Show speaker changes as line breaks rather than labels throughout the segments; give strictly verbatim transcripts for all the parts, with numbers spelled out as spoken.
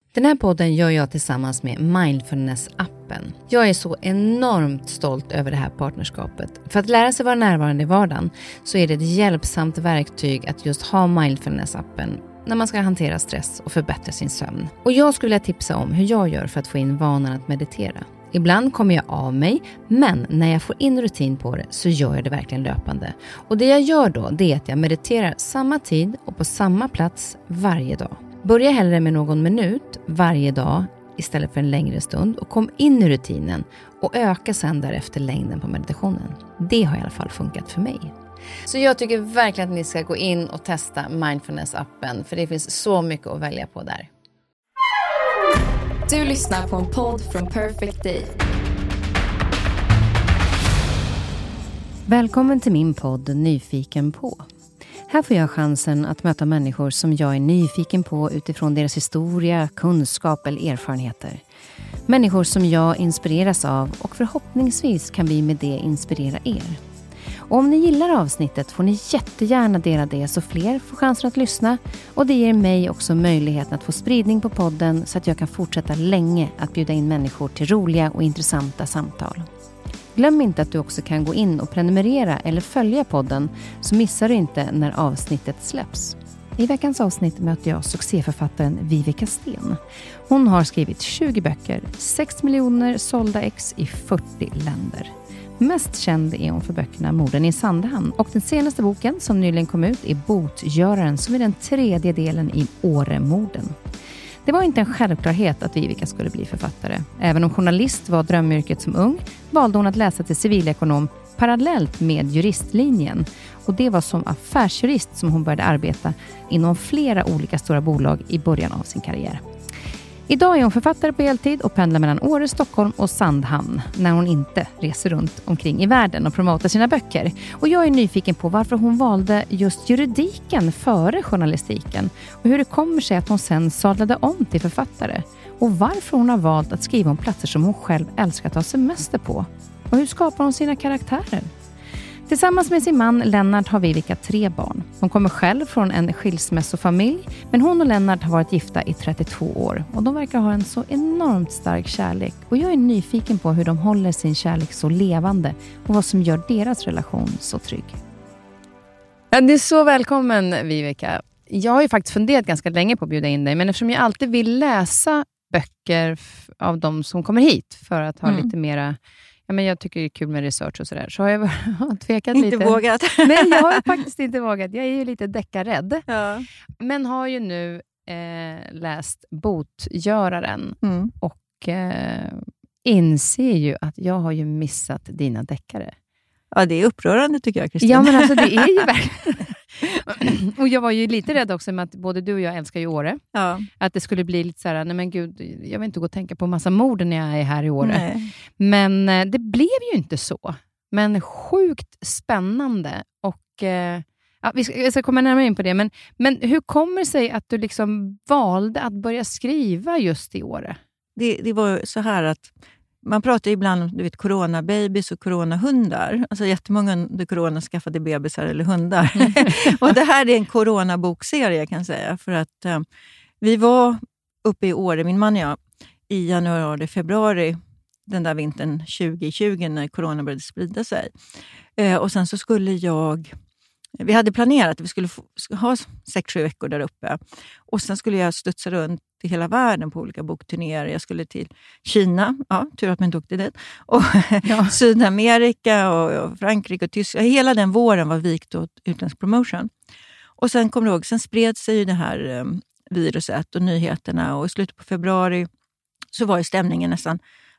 Den här podden gör jag tillsammans med Mindfulness-appen. Jag är så enormt stolt över det här partnerskapet. För att lära sig vara närvarande i vardagen så är det ett hjälpsamt verktyg att just ha Mindfulness-appen när man ska hantera stress och förbättra sin sömn. Och jag skulle vilja tipsa om hur jag gör för att få in vanan att meditera. Ibland kommer jag av mig, men när jag får in rutin på det så gör jag det verkligen löpande. Och det jag gör då, det är att jag mediterar samma tid och på samma plats varje dag. Börja hellre med någon minut varje dag istället för en längre stund och kom in i rutinen och öka sedan därefter längden på meditationen. Det har i alla fall funkat för mig. Så jag tycker verkligen att ni ska gå in och testa Mindfulness-appen, för det finns så mycket att välja på där.
Du lyssnar på en podd från Perfect Day.
Välkommen till min podd Nyfiken på. Här får jag chansen att möta människor som jag är nyfiken på utifrån deras historia, kunskap eller erfarenheter. Människor som jag inspireras av och förhoppningsvis kan vi med det inspirera er. Och om ni gillar avsnittet får ni jättegärna dela det så fler får chansen att lyssna. Och det ger mig också möjligheten att få spridning på podden så att jag kan fortsätta länge att bjuda in människor till roliga och intressanta samtal. Glöm inte att du också kan gå in och prenumerera eller följa podden så missar du inte när avsnittet släpps. I veckans avsnitt möter jag succéförfattaren Viveka Sten. Hon har skrivit tjugo böcker, sex miljoner sålda ex i fyrtio länder. Mest känd är hon för böckerna Morden i Sandhamn och den senaste boken som nyligen kom ut är Botgöraren som är den tredje delen i Åremorden. Det var inte en självklarhet att Viveka skulle bli författare. Även om journalist var drömyrket som ung valde hon att läsa till civilekonom parallellt med juristlinjen. Och det var som affärsjurist som hon började arbeta inom flera olika stora bolag i början av sin karriär. Idag är hon författare på heltid och pendlar mellan Åre, Stockholm och Sandhamn när hon inte reser runt omkring i världen och promotar sina böcker. Och jag är nyfiken på varför hon valde just juridiken före journalistiken och hur det kommer sig att hon sen sadlade om till författare och varför hon har valt att skriva om platser som hon själv älskar att ta semester på. Och hur skapar hon sina karaktärer? Tillsammans med sin man Lennart har Viveka tre barn. Hon kommer själv från en skilsmässofamilj, men hon och Lennart har varit gifta i trettiotvå år. Och de verkar ha en så enormt stark kärlek. Och jag är nyfiken på hur de håller sin kärlek så levande och vad som gör deras relation så trygg. Ja, det är så välkommen, Viveka. Jag har ju faktiskt funderat ganska länge på att bjuda in dig, men eftersom jag alltid vill läsa böcker av de som kommer hit för att ha mm. lite mera... Ja, men jag tycker det är kul med research och sådär. Så har jag tvekat
inte
lite.
Inte vågat.
Nej, jag har faktiskt inte vågat. Jag är ju lite deckarrädd.
Ja.
Men har ju nu eh, läst Botgöraren. Mm. Och eh, inser ju att jag har ju missat dina deckare.
Ja, det är upprörande tycker jag, Kristin.
Ja, men alltså det är ju verkligen... Och jag var ju lite rädd också med att både du och jag älskar ju Åre. Ja. Att det skulle bli lite så här, nej men gud, jag vill inte gå och tänka på massa mord när jag är här i Åre. Nej. Men eh, det blev ju inte så. Men sjukt spännande. Och eh, ja, vi, ska, vi ska komma närmare in på det. Men, men hur kommer det sig att du liksom valde att börja skriva just i Åre?
Det, det var så här att man pratar ibland om, du vet, coronababys och coronahundar. Alltså jättemånga under corona skaffade bebisar eller hundar. Mm. Och det här är en coronabokserie kan jag säga. För att eh, vi var uppe i Åre, min man och jag, i januari, februari den där vintern tjugo tjugo när corona började sprida sig. Eh, och sen så skulle jag... Vi hade planerat att vi skulle få, ha sex sju veckor där uppe. Och sen skulle jag studsa runt i hela världen på olika bokturnéer. Jag skulle till Kina, ja, tur att man inte åkte dit. Och ja. Sydamerika och, och Frankrike och Tyskland. Hela den våren var vikt åt utländsk promotion. Och sen kom det ihåg, sen spred sig ju det här um, viruset och nyheterna. Och i slutet på februari så var ju stämningen nästan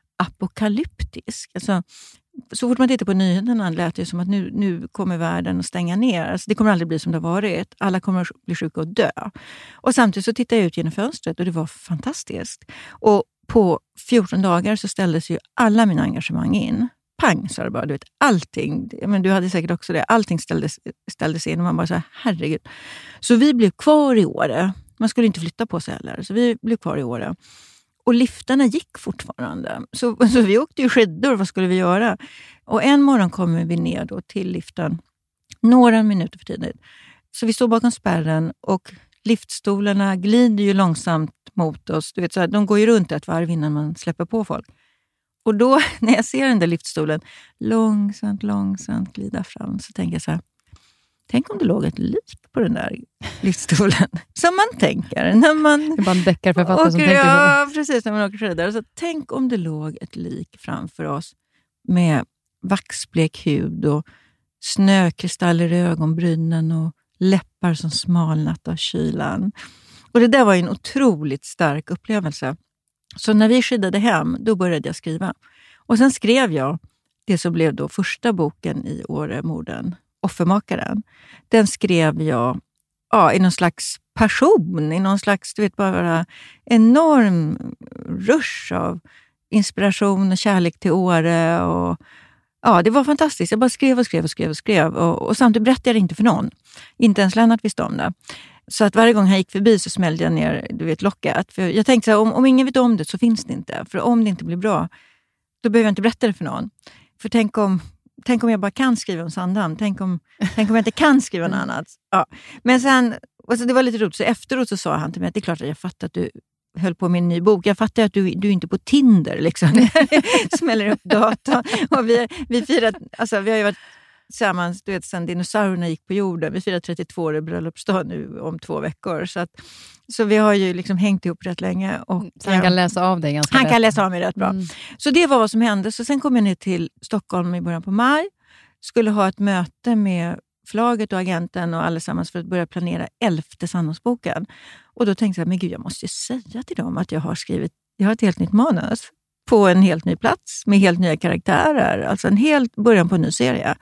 apokalyptisk. Alltså... Så fort man tittar på nyheterna lät det som att nu, nu kommer världen att stänga ner. Alltså det kommer aldrig bli som det har varit. Alla kommer att bli sjuka och dö. Och samtidigt så tittade jag ut genom fönstret och det var fantastiskt. Och på fjorton dagar så ställdes ju alla mina engagemang in. Pang, sa det bara. Du vet, allting. Men du hade säkert också det. Allting ställdes, ställdes in och man bara så här, herregud. Så vi blev kvar i Åre. Man skulle inte flytta på sig heller. Så vi blev kvar i Åre. Och liftarna gick fortfarande. Så, så vi åkte ju skidor, vad skulle vi göra? Och en morgon kommer vi ner då till liften. Några minuter för tidigt. Så vi står bakom spärren och liftstolarna glider ju långsamt mot oss. Du vet, så här, de går ju runt ett varv innan man släpper på folk. Och då när jag ser den där liftstolen långsamt, långsamt glida fram så tänker jag så här, tänk om det låg ett lik på den där liftstolen. Som man tänker när man...
Det är bara en deckarförfattare som tänker så.
Ja, precis, när man åker skidor. Så tänk om det låg ett lik framför oss med vaxblek hud och snökristaller i ögonbrynen och läppar som smalnat av kylan. Och det där var en otroligt stark upplevelse. Så när vi skidade hem, då började jag skriva. Och sen skrev jag det som blev då första boken i Åremorden, Offermakaren. Den skrev jag ja, i någon slags passion, i någon slags, du vet, bara enorm rush av inspiration och kärlek till Åre. Och, ja, det var fantastiskt. Jag bara skrev och skrev och skrev och skrev. Och, och samtidigt berättade jag det inte för någon. Inte ens Lennart visste om det. Så att varje gång han gick förbi så smällde jag ner, du vet, locket. För jag tänkte så här, om, om ingen vet om det så finns det inte. För om det inte blir bra, då behöver jag inte berätta det för någon. För tänk om, tänk om jag bara kan skriva om Sandhamn. Tänk om, tänk om jag inte kan skriva något annat. Ja. Men sen, alltså det var lite roligt. Så efteråt så sa han till mig att det är klart att jag fattar att du höll på med en ny bok. Jag fattar att du, du är inte på Tinder liksom. Smäller upp datorn. Och vi, vi firar, alltså vi har ju varit tillsammans, du vet, sen dinosaurierna gick på jorden. Vi firar trettiotvå år i bröllopsdag nu om två veckor. Så, att, så vi har ju liksom hängt ihop rätt länge. Och,
så han kan läsa av dig ganska
Han
rätt.
kan läsa av mig rätt bra.
Mm.
Så det var vad som hände. Så sen kom jag ner till Stockholm i början på maj. Skulle ha ett möte med förlaget och agenten och allesammans för att börja planera elfte Sandhamnsboken. Och då tänkte jag, men gud, jag måste ju säga till dem att jag har skrivit, jag har ett helt nytt manus på en helt ny plats med helt nya karaktärer. Alltså en helt början på en ny serie.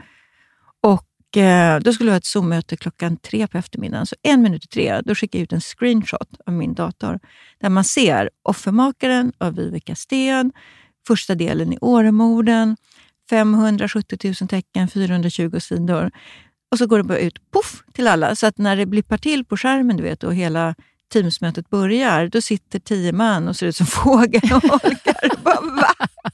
Och eh, då skulle jag ha ett Zoom-möte klockan tre på eftermiddagen. Så en minut i tre, då skickade jag ut en screenshot av min dator. Där man ser Offermakaren av Vivica Sten, första delen i Åremorden, femhundrasjuttio tusen tecken, fyrahundratjugo sidor. Och så går det bara ut, puff, till alla. Så att när det blippar till på skärmen, du vet, och hela Teamsmötet börjar, då sitter tio man och ser ut som fågel och holkar. Bara, va?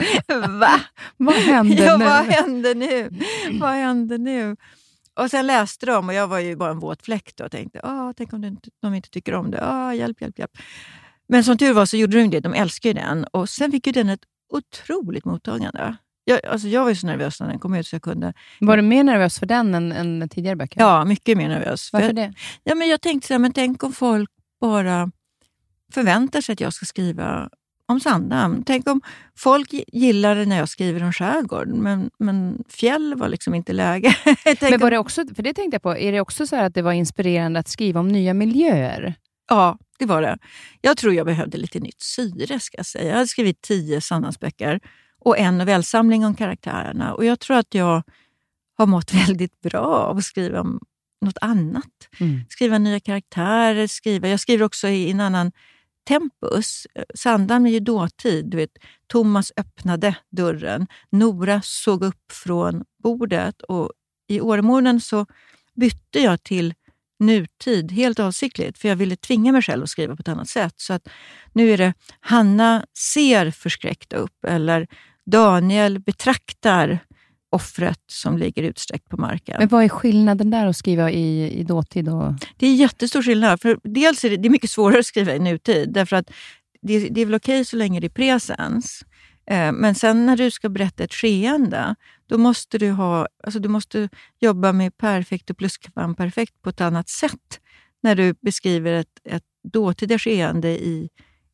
Va?
Vad händer
ja,
nu?
Vad händer nu? Vad händer nu? Och sen läste de och jag var ju bara en våt fläck då och tänkte, ah, tänk om de inte, de inte tycker om det. Ah, hjälp, hjälp, hjälp. Men som tur var så gjorde de det. De älskar ju den. Och sen fick ju den ett otroligt mottagande. Jag, alltså jag var ju så nervös när den kom ut så jag kunde...
Var du mer nervös för den än, än tidigare böcker?
Ja, mycket mer nervös.
Varför
för,
det?
Ja, men jag tänkte så här, men tänk om folk bara förväntar sig att jag ska skriva om Sandhamn. Tänk om folk gillar det när jag skriver om skärgården, men, men fjäll var liksom inte läge.
Men var det också, för det tänkte jag på, är det också så här att det var inspirerande att skriva om nya miljöer?
Ja, det var det. Jag tror jag behövde lite nytt syre, ska jag säga. Jag hade skrivit tio Sandhamnsböcker och en novellsamling om karaktärerna. Och jag tror att jag har mått väldigt bra av att skriva om något annat. Mm. Skriva nya karaktärer, skriva. Jag skriver också i en annan tempus. Sandhamn är ju dåtid. Du vet, Thomas öppnade dörren. Nora såg upp från bordet. Och i Åremorden så bytte jag till nutid helt avsiktligt. För jag ville tvinga mig själv att skriva på ett annat sätt. Så att nu är det Hanna ser förskräckt upp. Eller Daniel betraktar offret som ligger utsträckt på marken.
Men vad är skillnaden där att skriva i, i dåtid? Och...
Det är jättestor skillnad. För dels är det, det är mycket svårare att skriva i nutid. Därför att det, det är väl okej så länge det är presens. Eh, men sen när du ska berätta ett skeende, då måste du ha, alltså du måste jobba med perfekt och pluskvamperfekt på ett annat sätt. När du beskriver ett, ett dåtida skeende i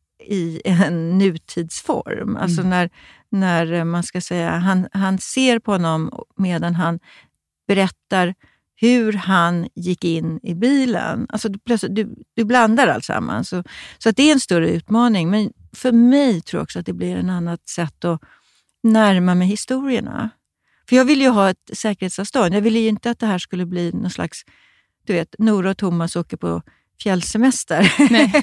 i en nutidsform. Alltså mm. när, när man ska säga, han, han ser på honom medan han berättar hur han gick in i bilen. Alltså du, plötsligt, du, du blandar alltsammans. Så, så att det är en större utmaning. Men för mig tror jag också att det blir en annat sätt att närma mig historierna. För jag vill ju ha ett säkerhetsavstånd. Jag ville ju inte att det här skulle bli någon slags, du vet, Nora och Thomas åker på fjällsemester.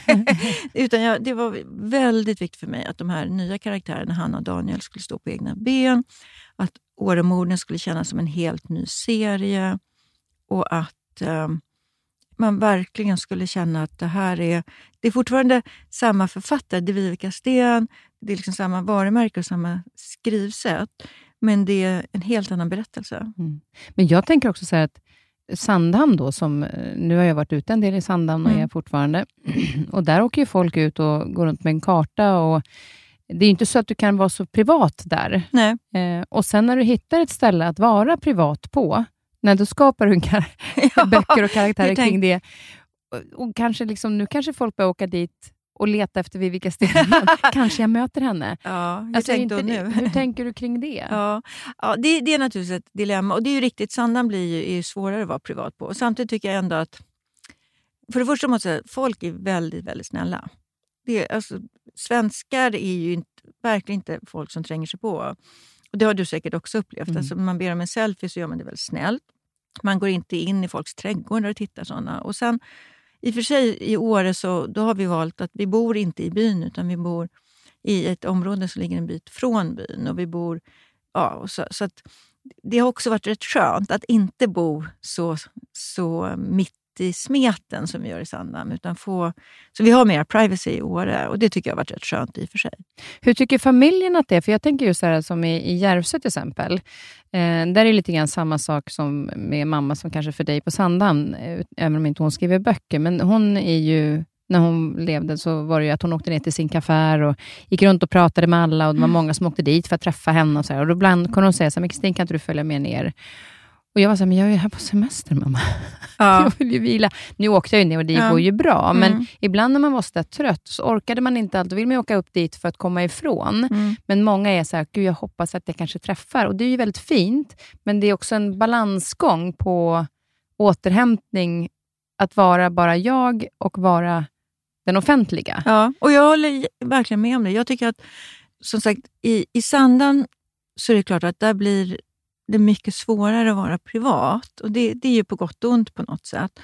Utan jag, det var väldigt viktigt för mig att de här nya karaktärerna, Hanna och Daniel, skulle stå på egna ben. Att Åremorden skulle kännas som en helt ny serie. Och att eh, man verkligen skulle känna att det här är... Det är fortfarande samma författare, det är Vivica Sten. Det är liksom samma varumärke och samma skrivsätt. Men det är en helt annan berättelse.
Mm. Men jag tänker också så här att Sandhamn då, som nu har jag varit ute en del i Sandhamn och mm. är fortfarande. Och där åker ju folk ut och går runt med en karta och det är inte så att du kan vara så privat där.
Nej.
Eh, och sen när du hittar ett ställe att vara privat på, när du skapar du en kar- ja, böcker och karaktärer kring det. Och, och kanske liksom, nu kanske folk börjar åka dit och leta efter vid vilka ställen. Kanske jag möter henne.
Ja, jag
alltså,
tänkte
inte,
nu.
Hur tänker du kring det?
Ja, ja det, det är naturligtvis ett dilemma. Och det är ju riktigt, Sandhamn blir ju, är ju svårare att vara privat på. Och samtidigt tycker jag ändå att, för det första måste jag säga, folk är väldigt, väldigt snälla. Det, alltså, svenskar är ju inte, verkligen inte folk som tränger sig på. Och det har du säkert också upplevt. Mm. Alltså, man ber om en selfie så gör man det väldigt snällt. Man går inte in i folks trädgårdar och tittar sådana. Och sen, i och för sig i Åre så då har vi valt att vi bor inte i byn utan vi bor i ett område som ligger en bit från byn. Och vi bor, ja, och så, så att det har också varit rätt skönt att inte bo så, så mitt i smeten som vi gör i Sandhamn, utan få, så vi har mer privacy i Åre och det tycker jag har varit rätt skönt i och för sig. Hur
tycker familjen att det är? För jag tänker ju så här som i, i Järvsö till exempel. Eh, där är lite grann samma sak som med mamma som kanske för dig på Sandhamn, eh, även om inte hon skriver böcker. Men hon är ju, när hon levde så var det ju att hon åkte ner till sin kafé och gick runt och pratade med alla och det var många som åkte dit för att träffa henne och så här. Och då ibland kunde hon säga så här, men Kristin, kan inte du följa med ner? Och jag var så här, men jag är ju här på semester, mamma. Ja. Jag vill ju vila. Nu åkte jag ju ner och det ja. går ju bra. Men mm. ibland när man var så trött så orkade man inte allt. Då vill man åka upp dit för att komma ifrån. Mm. Men många är så här, gud jag hoppas att jag kanske träffar. Och det är ju väldigt fint. Men det är också en balansgång på återhämtning. Att vara bara jag och vara den offentliga.
Ja, och jag håller verkligen med om det. Jag tycker att, som sagt, i, i Sandhamn så är det klart att där blir det är mycket svårare att vara privat. Och det, det är ju på gott och ont på något sätt.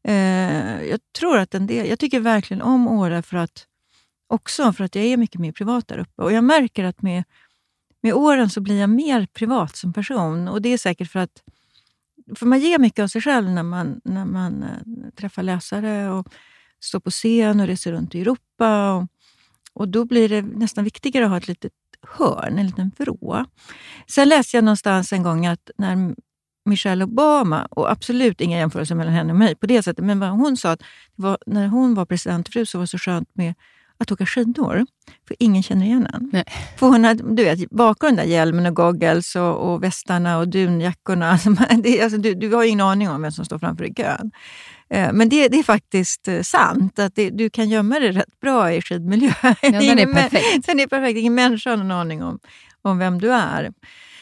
Eh, jag tror att en del, jag tycker verkligen om Åre för att, också för att jag är mycket mer privat där uppe. Och jag märker att med, med åren så blir jag mer privat som person. Och det är säkert för att för man ger mycket av sig själv när man, när man äh, träffar läsare och står på scen och reser runt i Europa. Och, och då blir det nästan viktigare att ha ett litet hörn, en liten vrå. Sen läste jag någonstans en gång att när Michelle Obama, och absolut inga jämförelser mellan henne och mig på det sättet, men vad hon sa att det var, när hon var presidentfru så var det så skönt med att åka skidor, för ingen känner igen henne. Nej. För hon hade, du vet, bakom den där hjälmen och goggles och, och västarna och dunjackorna, alltså, det, alltså, du, du har ju ingen aning om vem som står framför i kön. Men det, det är faktiskt sant att det, du kan gömma dig rätt bra i skidmiljö. Ja,
den är perfekt.
Den är perfekt. Ingen människa har någon aning om, om vem du är.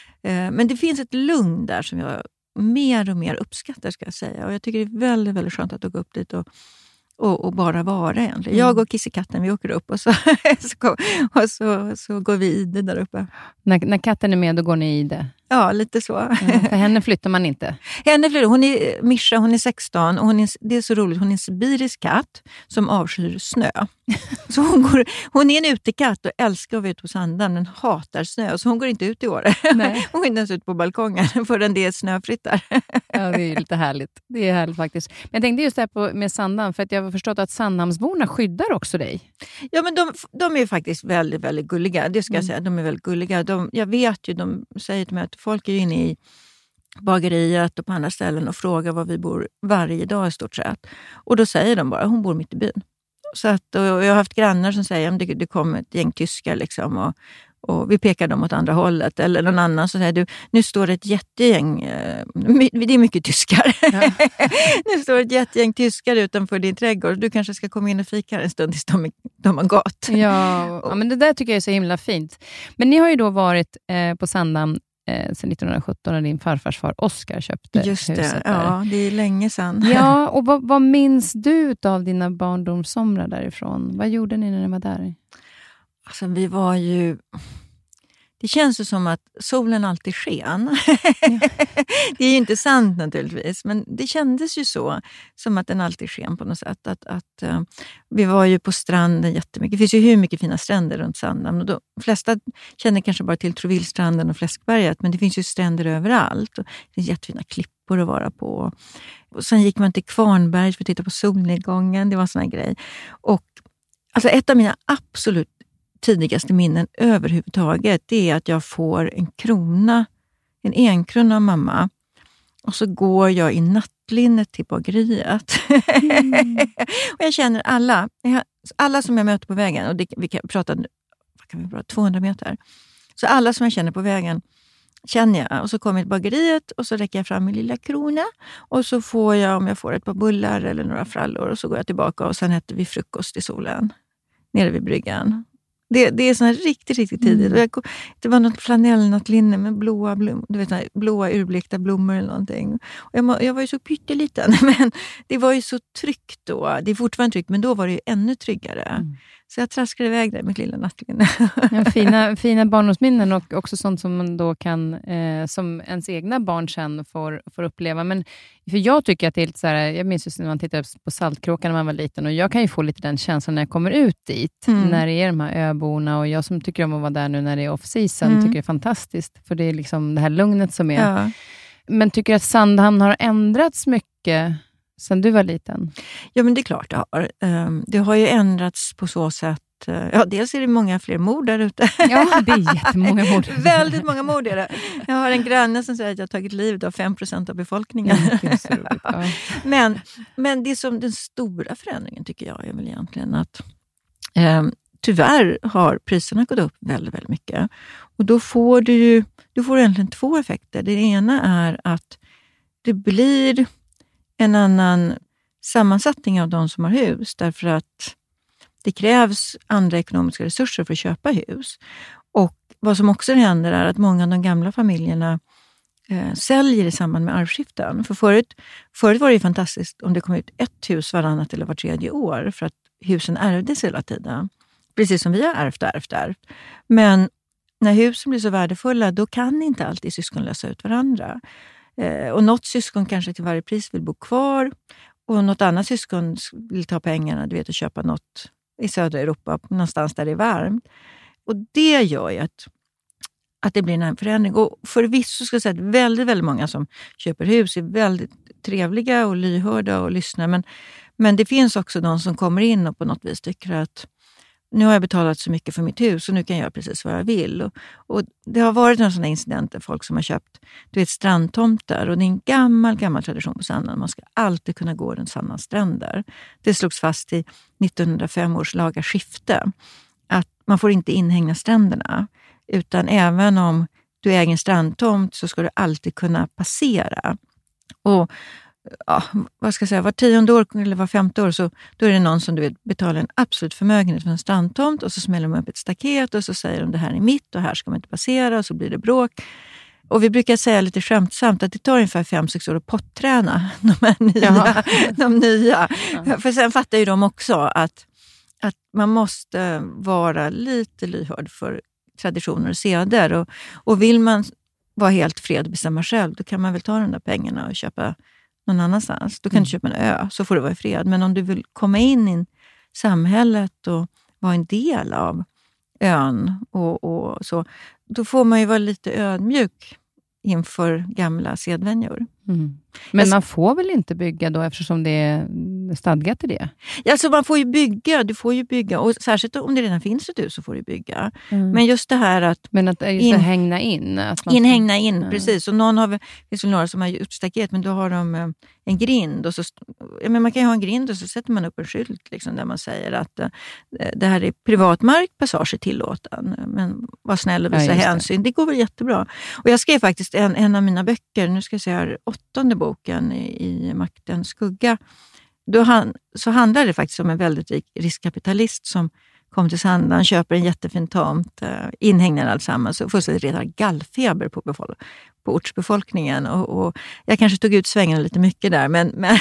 Men det finns ett lugn där som jag mer och mer uppskattar, ska jag säga. Och jag tycker det är väldigt, väldigt skönt att gå upp dit och, och, och bara vara egentligen. Jag och kissekatten, vi åker upp och så, så, och så, så går vi i det där uppe.
När, när katten är med, då går ni i det?
Ja, lite så.
Ja, för henne flyttar man inte?
Henne flyttar, hon är Mischa, hon är sexton och hon är, det är så roligt, hon är en sibirisk katt som avskyr snö. Så hon, går, hon är en utekatt och älskar att vara ute på Sandhamn, men hatar snö. Så hon går inte ut i år. Nej. Hon går inte ens ut på balkongen förrän det är snöfritt där.
Ja, det är lite härligt. Det är härligt faktiskt. Men jag tänkte just det här på, med Sandhamn, för att jag har förstått att Sandhamnsborna skyddar också dig.
Ja, men de, de är faktiskt väldigt, väldigt gulliga. Det ska jag säga, de är väldigt gulliga. De, jag vet ju, de säger till mig att folk är inne i bageriet och på andra ställen och frågar var vi bor varje dag i stort sett. Och då säger de bara, hon bor mitt i byn. Så att, och jag har haft grannar som säger att det, det kommer ett gäng tyskar liksom och, och vi pekar dem åt andra hållet. Eller någon annan som säger, du, nu står det ett jättegäng, eh, det är mycket tyskar. Ja. Nu står det ett jättegäng tyskar utanför din trädgård. Du kanske ska komma in och fika en stund tills de, de har gått.
Ja, ja, men det där tycker jag är så himla fint. Men ni har ju då varit eh, på Sandhamn eh, sedan nittonhundrasjutton när din farfars far Oskar köpte
Just det,
huset där.
Ja, det är länge sedan.
Ja, och vad, vad minns du av dina barndomssomrar därifrån? Vad gjorde ni när ni var där?
Alltså, vi var ju... Det känns ju som att solen alltid sken. Ja. Det är ju inte sant naturligtvis, men det kändes ju så. Som att den alltid sken på något sätt. Att, att, uh, vi var ju på stranden jättemycket. Det finns ju hur mycket fina stränder runt Sandhamn. Och de flesta känner kanske bara till Trovillstranden och Fläskberget, men det finns ju stränder överallt. Och det finns jättefina klippor att vara på. Och sen gick man till Kvarnberg för att titta på solnedgången. Det var en sån här grej. Och alltså ett av mina absolut tidigaste minnen överhuvudtaget, det är att jag får en krona, en enkrona av mamma Och så går jag i nattlinnet till bageriet. Mm. Och jag känner alla, alla som jag möter på vägen, och det, vi kan prata, vad kan vi prata, tvåhundra meter. Så alla som jag känner på vägen känner jag. Och så kommer jag till bageriet och så räcker jag fram min lilla krona. Och så får jag, om jag får ett par bullar eller några frallor, och så går jag tillbaka och sen äter vi frukost i solen. Nere vid bryggan. Det, det är sån här riktigt, riktigt tidigt. Mm. Jag, det var något flanellnattlinne med blåa, blom, du vet, blåa urblekta blommor eller någonting. Och jag, jag var ju så pytteliten, men det var ju så tryggt då. Det är fortfarande tryggt, men då var det ju ännu tryggare. Mm. Så jag traskade iväg där med mitt lilla nattlinne.
Ja, fina, fina barndomsminnen och också sånt som man då kan, eh, som ens egna barn sen får, får uppleva. Men för jag tycker att det är lite så här, jag minns just när man tittade på Saltkråkan när man var liten, och jag kan ju få lite den känslan när jag kommer ut dit, mm. när det är de här öborna, och jag som tycker om att vara där nu när det är off-season, mm. tycker det är fantastiskt, för det är liksom det här lugnet som är. Ja. Men tycker att Sandhamn har ändrats mycket sen du var liten?
Ja, men det är klart det har. Det har ju ändrats på så sätt. Ja, dels är det många fler mord där ute.
Ja, det är jättemånga mord.
Väldigt många mord är det. Jag har en granne som säger att jag har tagit livet av fem procent av befolkningen.
Ja, så roligt, ja.
men, men det som den stora förändringen tycker jag är väl egentligen att eh, tyvärr har priserna gått upp väldigt, väldigt mycket. Och då får du ju du får egentligen två effekter. Det ena är att det blir en annan sammansättning av de som har hus, därför att det krävs andra ekonomiska resurser för att köpa hus. Och vad som också händer är att många av de gamla familjerna eh, säljer i samband med arvskiften. För förut, förut var det ju fantastiskt om det kom ut ett hus varannat eller var tredje år, för att husen ärvdes hela tiden. Precis som vi har ärvt och ärvt, ärvt. Men när husen blir så värdefulla, då kan inte alltid syskon lösa ut varandra. Och något syskon kanske till varje pris vill bo kvar, och något annat syskon vill ta pengarna, du vet, och köpa något i södra Europa, någonstans där det är varmt. Och det gör ju att, att det blir en förändring. Och förvisso ska jag säga att väldigt, väldigt många som köper hus är väldigt trevliga och lyhörda och lyssnar. Men, men det finns också de som kommer in och på något vis tycker att nu har jag betalat så mycket för mitt hus och nu kan jag göra precis vad jag vill. Och, och det har varit några sådana incidenter, folk som har köpt, du vet, strandtomter. Och det är en gammal, gammal tradition på Sandhamn. Man ska alltid kunna gå runt Sandhamns stränder. Det slogs fast i nittonhundrafem års laga skifte. Att man får inte inhägna stränderna. Utan även om du äger en strandtomt så ska du alltid kunna passera. Och ja, vad ska jag säga, var tionde år eller var femte år så då är det någon som du vet betalar en absolut förmögenhet för en strandtomt, och så smäller man upp ett staket och så säger de det här är mitt och här ska man inte passera, och så blir det bråk. Och vi brukar säga lite skämtsamt att det tar ungefär fem sex år att potträna de här nya. de nya. Ja. För sen fattar ju de också att, att man måste vara lite lyhörd för traditioner och seder, och, och vill man vara helt fred och bestämma själv, då kan man väl ta de där pengarna och köpa någon annanstans. Då kan mm. du köpa en ö, så får du vara i fred. Men om du vill komma in i samhället och vara en del av ön och, och så, då får man ju vara lite ödmjuk inför gamla sedvänjor. Mm.
Men alltså, man får väl inte bygga då eftersom det är stadgat i det?
Ja, alltså man får ju bygga, du får ju bygga, och särskilt om det redan finns ett hus så får du bygga. Mm. Men just det här att...
Men att just in, hängna in? Att man
inhängna in, ja. Precis. Och någon har, det finns väl några som har gjort staket, men då har de en grind. Och så, ja, men man kan ju ha en grind och så sätter man upp en skylt liksom, där man säger att det här är privatmark, passage är tillåten. Men var snäll och visa ja, hänsyn. Det. det går väl jättebra. Och jag skrev faktiskt en, en av mina böcker, nu ska jag säga här, åttonde boken i, i Maktens skugga. Då han, så handlar det faktiskt om en väldigt rik riskkapitalist som kom till Sandhamn, köper en jättefin tomt, inhägnar alltsammans och fullständigt redan gallfeber på, befol- på ortsbefolkningen. Och, och jag kanske tog ut svängarna lite mycket där, men, men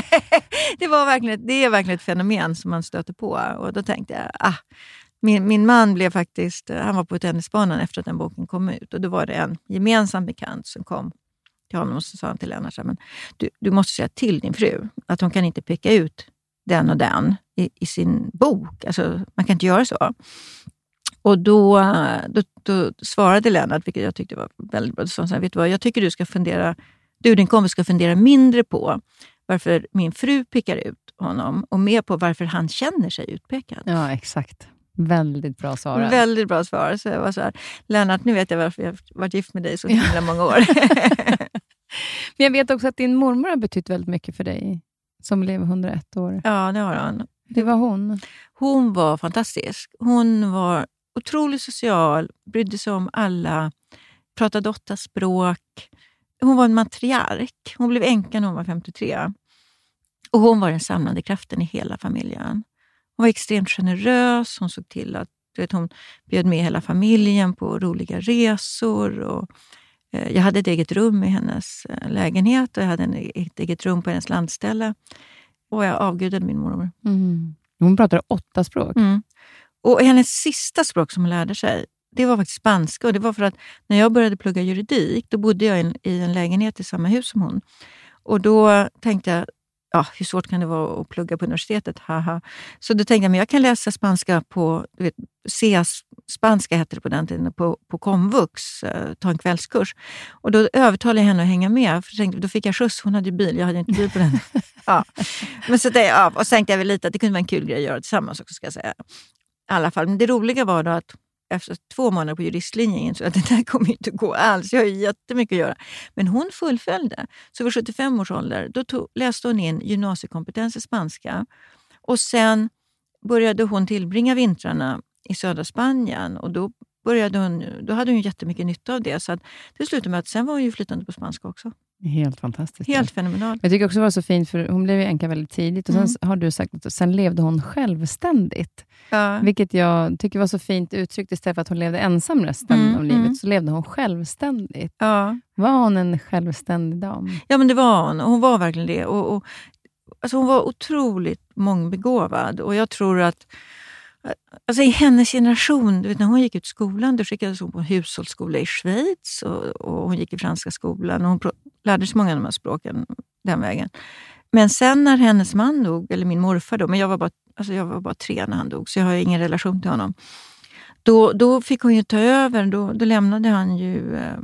det, var verkligen, det är verkligen ett fenomen som man stöter på. Och då tänkte jag, ah, min, min man blev faktiskt, han var på tennisbanan efter att den boken kom ut, och då var det en gemensam bekant som kom till honom och så sa han till Lennart, men du, du måste säga till din fru att hon kan inte peka ut den och den i, i sin bok. Alltså, man kan inte göra så. Och då, då, då svarade Lennart, vilket jag tyckte var väldigt bra. Så, vet du vad, jag tycker du ska fundera, du och din kompis ska fundera mindre på varför min fru pekar ut honom och mer på varför han känner sig utpekad.
Ja, exakt. Väldigt bra svar.
Väldigt bra svar. Så jag var så här, Lennart, nu vet jag varför jag har varit gift med dig så himla många år.
Men jag vet också att din mormor har betytt väldigt mycket för dig, som blev hundraett år.
Ja, det har hon.
Det var hon.
Hon var fantastisk. Hon var otroligt social, brydde sig om alla, pratade åtta språk. Hon var en matriark. Hon blev änka när hon var femtiotre. Och hon var den samlande kraften i hela familjen. Hon var extremt generös. Hon såg till att du vet, hon bjöd med hela familjen på roliga resor. Och, eh, jag hade ett eget rum i hennes eh, lägenhet och jag hade en, ett eget rum på hennes landställe. Och jag avgudade min mormor.
Mm. Hon pratade åtta språk.
Mm. Och hennes sista språk som hon lärde sig, det var faktiskt spanska. Och det var för att när jag började plugga juridik, då bodde jag in, i en lägenhet i samma hus som hon. Och då tänkte jag, ja, hur svårt kan det vara att plugga på universitetet? Haha. Så då tänkte jag, men jag kan läsa spanska på, du vet, C-spanska hette det på den tiden, på, på komvux, eh, ta en kvällskurs. Och då övertalade jag henne att hänga med, för tänkte, då fick jag skjuts, hon hade ju bil, jag hade inte bil på den. Ja. Men så det, ja, och så tänkte jag väl lite att det kunde vara en kul grej att göra tillsammans också, ska jag säga. I alla fall, men det roliga var då att efter två månader på juristlinjen insåg att det där kommer inte gå alls. Jag har ju jättemycket att göra. Men hon fullföljde. Så vid sjuttiofem års ålder då tog, läste hon in gymnasiekompetens i spanska. Och sen började hon tillbringa vintrarna i södra Spanien. Och då, började hon, då hade hon ju jättemycket nytta av det. Så att det slutade med att sen var hon ju flytande på spanska också.
Helt fantastiskt.
Helt fenomenalt.
Jag tycker också det var så fint, för hon blev ju änka väldigt tidigt. Och sen mm. har du sagt att sen levde hon självständigt. Ja. Vilket jag tycker var så fint uttryckt. Istället för att hon levde ensam resten mm. av livet, mm. så levde hon självständigt. Ja. Var hon en självständig dam? Ja, men det var hon. Hon var verkligen det. Och, och, alltså hon var otroligt mångbegåvad. Och jag tror att alltså i hennes generation, du vet, när hon gick ut skolan, då skickades hon på en hushållsskola i Schweiz och, och hon gick i franska skolan och hon pro- lärde sig många av de här språken den vägen. Men sen när hennes man dog, eller min morfar då, men jag var bara, alltså jag var bara tre när han dog, så jag har ingen relation till honom. Då, då fick hon ju ta över, då, då lämnade han ju eh,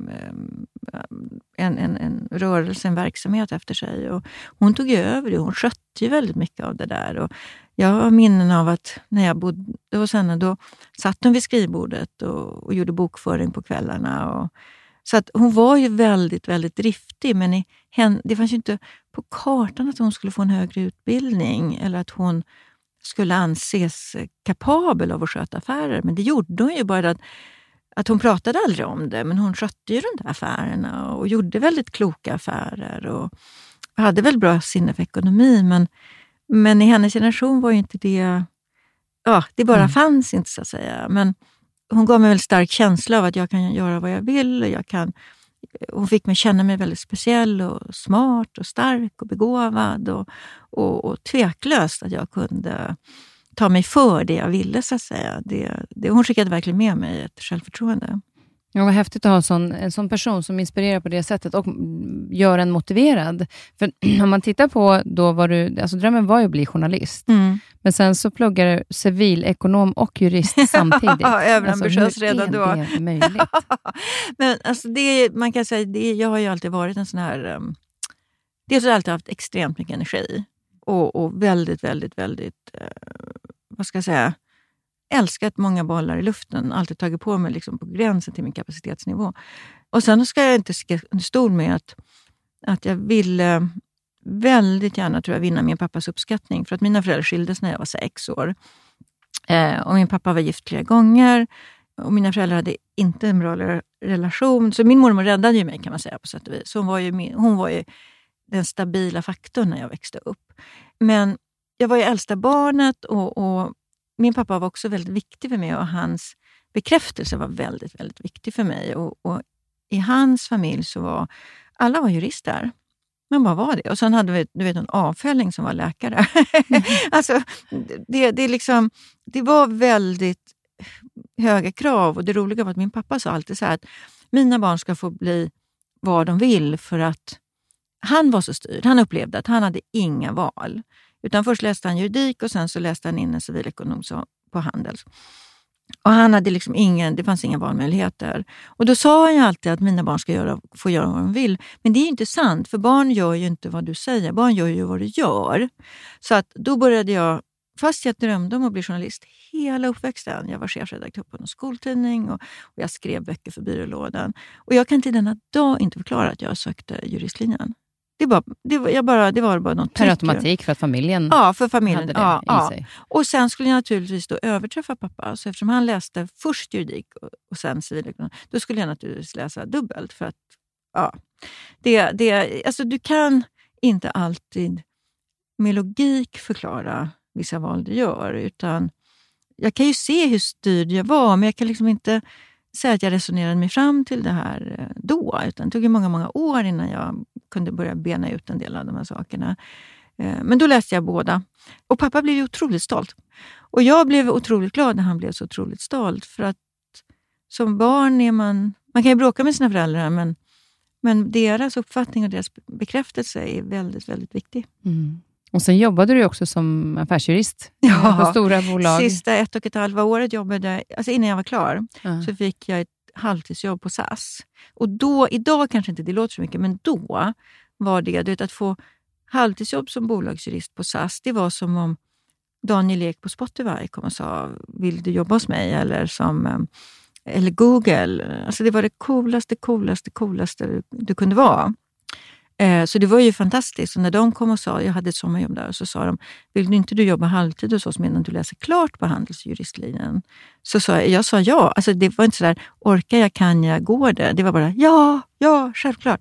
en, en, en rörelse, en verksamhet efter sig. Och hon tog över det, hon skötte ju väldigt mycket av det där. Och jag har minnen av att när jag bodde hos henne, då satt hon vid skrivbordet och, och gjorde bokföring på kvällarna. Och, så att hon var ju väldigt, väldigt driftig, men i henne, det fanns ju inte på kartan att hon skulle få en högre utbildning eller att hon skulle anses kapabel av att sköta affärer. Men det gjorde hon ju, bara att, att hon pratade aldrig om det, men hon skötte ju de där affärerna och gjorde väldigt kloka affärer och hade väl bra sinne för ekonomi, men Men i hennes generation var ju inte det, ja, det bara mm. fanns inte så att säga. Men hon gav mig en väldigt stark känsla av att jag kan göra vad jag vill. Jag kan, hon fick mig känna mig väldigt speciell och smart och stark och begåvad. Och, och, och tveklöst att jag kunde ta mig för det jag ville så att säga. Det, det, hon skickade verkligen med mig ett självförtroende. Ja, vad häftigt att ha en sån, en sån person som inspirerar på det sättet och gör en motiverad. För om man tittar på då var du, alltså drömmen var ju att bli journalist. Mm. Men sen så pluggar du civilekonom och jurist samtidigt. Ja,
överambitiös alltså, redan då.
Hur är det möjligt?
Men alltså det, man kan säga, det, jag har ju alltid varit en sån här, um, dels har jag alltid haft extremt mycket energi. Och, och väldigt, väldigt, väldigt, uh, vad ska jag säga, älskat många bollar i luften. Alltid tagit på mig liksom på gränsen till min kapacitetsnivå. Och sen ska jag inte sticka under stol med att, att jag ville väldigt gärna tror jag vinna min pappas uppskattning. För att mina föräldrar skildes när jag var sex år. Eh, och min pappa var gift flera gånger. Och mina föräldrar hade inte en bra relation. Så min mormor räddade ju mig kan man säga på sätt och vis. Så hon var ju, min, hon var ju den stabila faktorn när jag växte upp. Men jag var ju äldsta barnet och, och min pappa var också väldigt viktig för mig och hans bekräftelse var väldigt, väldigt viktig för mig. Och, och i hans familj så var alla var jurister. Men vad var det? Och sen hade vi du vet, en avföljning som var läkare. Mm. Alltså, det, det, liksom, det var väldigt höga krav. Och det roliga var att min pappa sa alltid så här att mina barn ska få bli vad de vill för att han var så styrd. Han upplevde att han hade inga val. Utan först läste han juridik och sen så läste han in en civilekonom på Handels. Och han hade liksom ingen, det fanns inga valmöjligheter. Och då sa han ju alltid att mina barn ska göra, få göra vad de vill. Men det är ju inte sant, för barn gör ju inte vad du säger. Barn gör ju vad du gör. Så att då började jag fast jag drömde om att bli journalist hela uppväxten. Jag var chefredaktör på en skoltidning och, och jag skrev böcker för byrålådan. Och jag kan till denna dag inte förklara att jag sökte juristlinjen. Det var, det var, jag bara, det var bara något
per automatik för att familjen,
ja, för familjen
hade det
ja,
i
ja.
sig.
Och sen skulle jag naturligtvis då överträffa pappa. Så eftersom han läste först juridik och, och sen civilekonom, då skulle jag naturligtvis läsa dubbelt. För att, ja, det, det, alltså du kan inte alltid med logik förklara vissa val du gör. Utan jag kan ju se hur styrd jag var, men jag kan liksom inte säga att jag resonerade mig fram till det här då. Utan det tog ju många, många år innan jag kunde börja bena ut en del av de här sakerna. Men då läste jag båda. Och pappa blev ju otroligt stolt. Och jag blev otroligt glad när han blev så otroligt stolt. För att som barn är man... Man kan ju bråka med sina föräldrar, men, men deras uppfattning och deras bekräftelse är väldigt, väldigt viktig.
Mm. Och sen jobbade du också som affärsjurist
ja,
på stora bolag.
Sista ett och ett halva året jobbade, alltså innan jag var klar,
ja.
så fick jag ett halvtidsjobb på S A S. Och då, idag kanske inte det låter så mycket, men då var det, det att få halvtidsjobb som bolagsjurist på S A S, det var som om Daniel Ek på Spotify kom och sa, vill du jobba hos mig? Eller som eller Google. Alltså det var det coolaste, coolaste, coolaste du, du kunde vara. Eh, så det var ju fantastiskt. Och när de kom och sa, jag hade ett sommarjobb där, och så sa de, vill du inte du jobba halvtid hos oss medan du läser klart på handels- och juristlinjen? Så sa jag, jag sa ja. Alltså det var inte så där, orkar jag, kan jag, går det? Det var bara, ja, ja, självklart.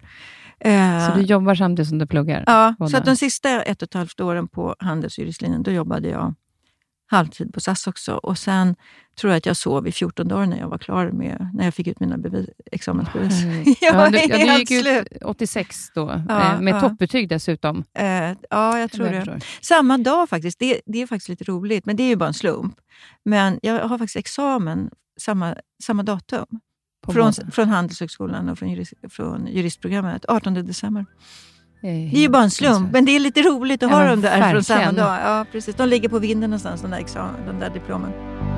Så du jobbar samtidigt som du pluggar?
Ja, så att de sista ett och ett halvt åren på handels- och juristlinjen, då jobbade jag halvtid på S A S också. Och sen tror jag att jag sov i fjorton dagar när jag var klar med, när jag fick ut mina bevis, examensbevis.
Mm.
jag
ja, du, ja, du gick
slut.
ut åttiosex då,
ja,
med
ja.
toppbetyg dessutom.
Eh, ja, jag tror
jag
det. Samma dag faktiskt, det, det är faktiskt lite roligt, men det är ju bara en slump. Men jag har faktiskt examen samma, samma datum. Från, från Handelshögskolan och från, jurist, från juristprogrammet, artonde december. Det är ju bara en slump, men det är lite roligt att ja, ha dem där verkligen. Från samma dag. Ja, precis. De ligger på vinden någonstans, de där, examen, de där diplomen.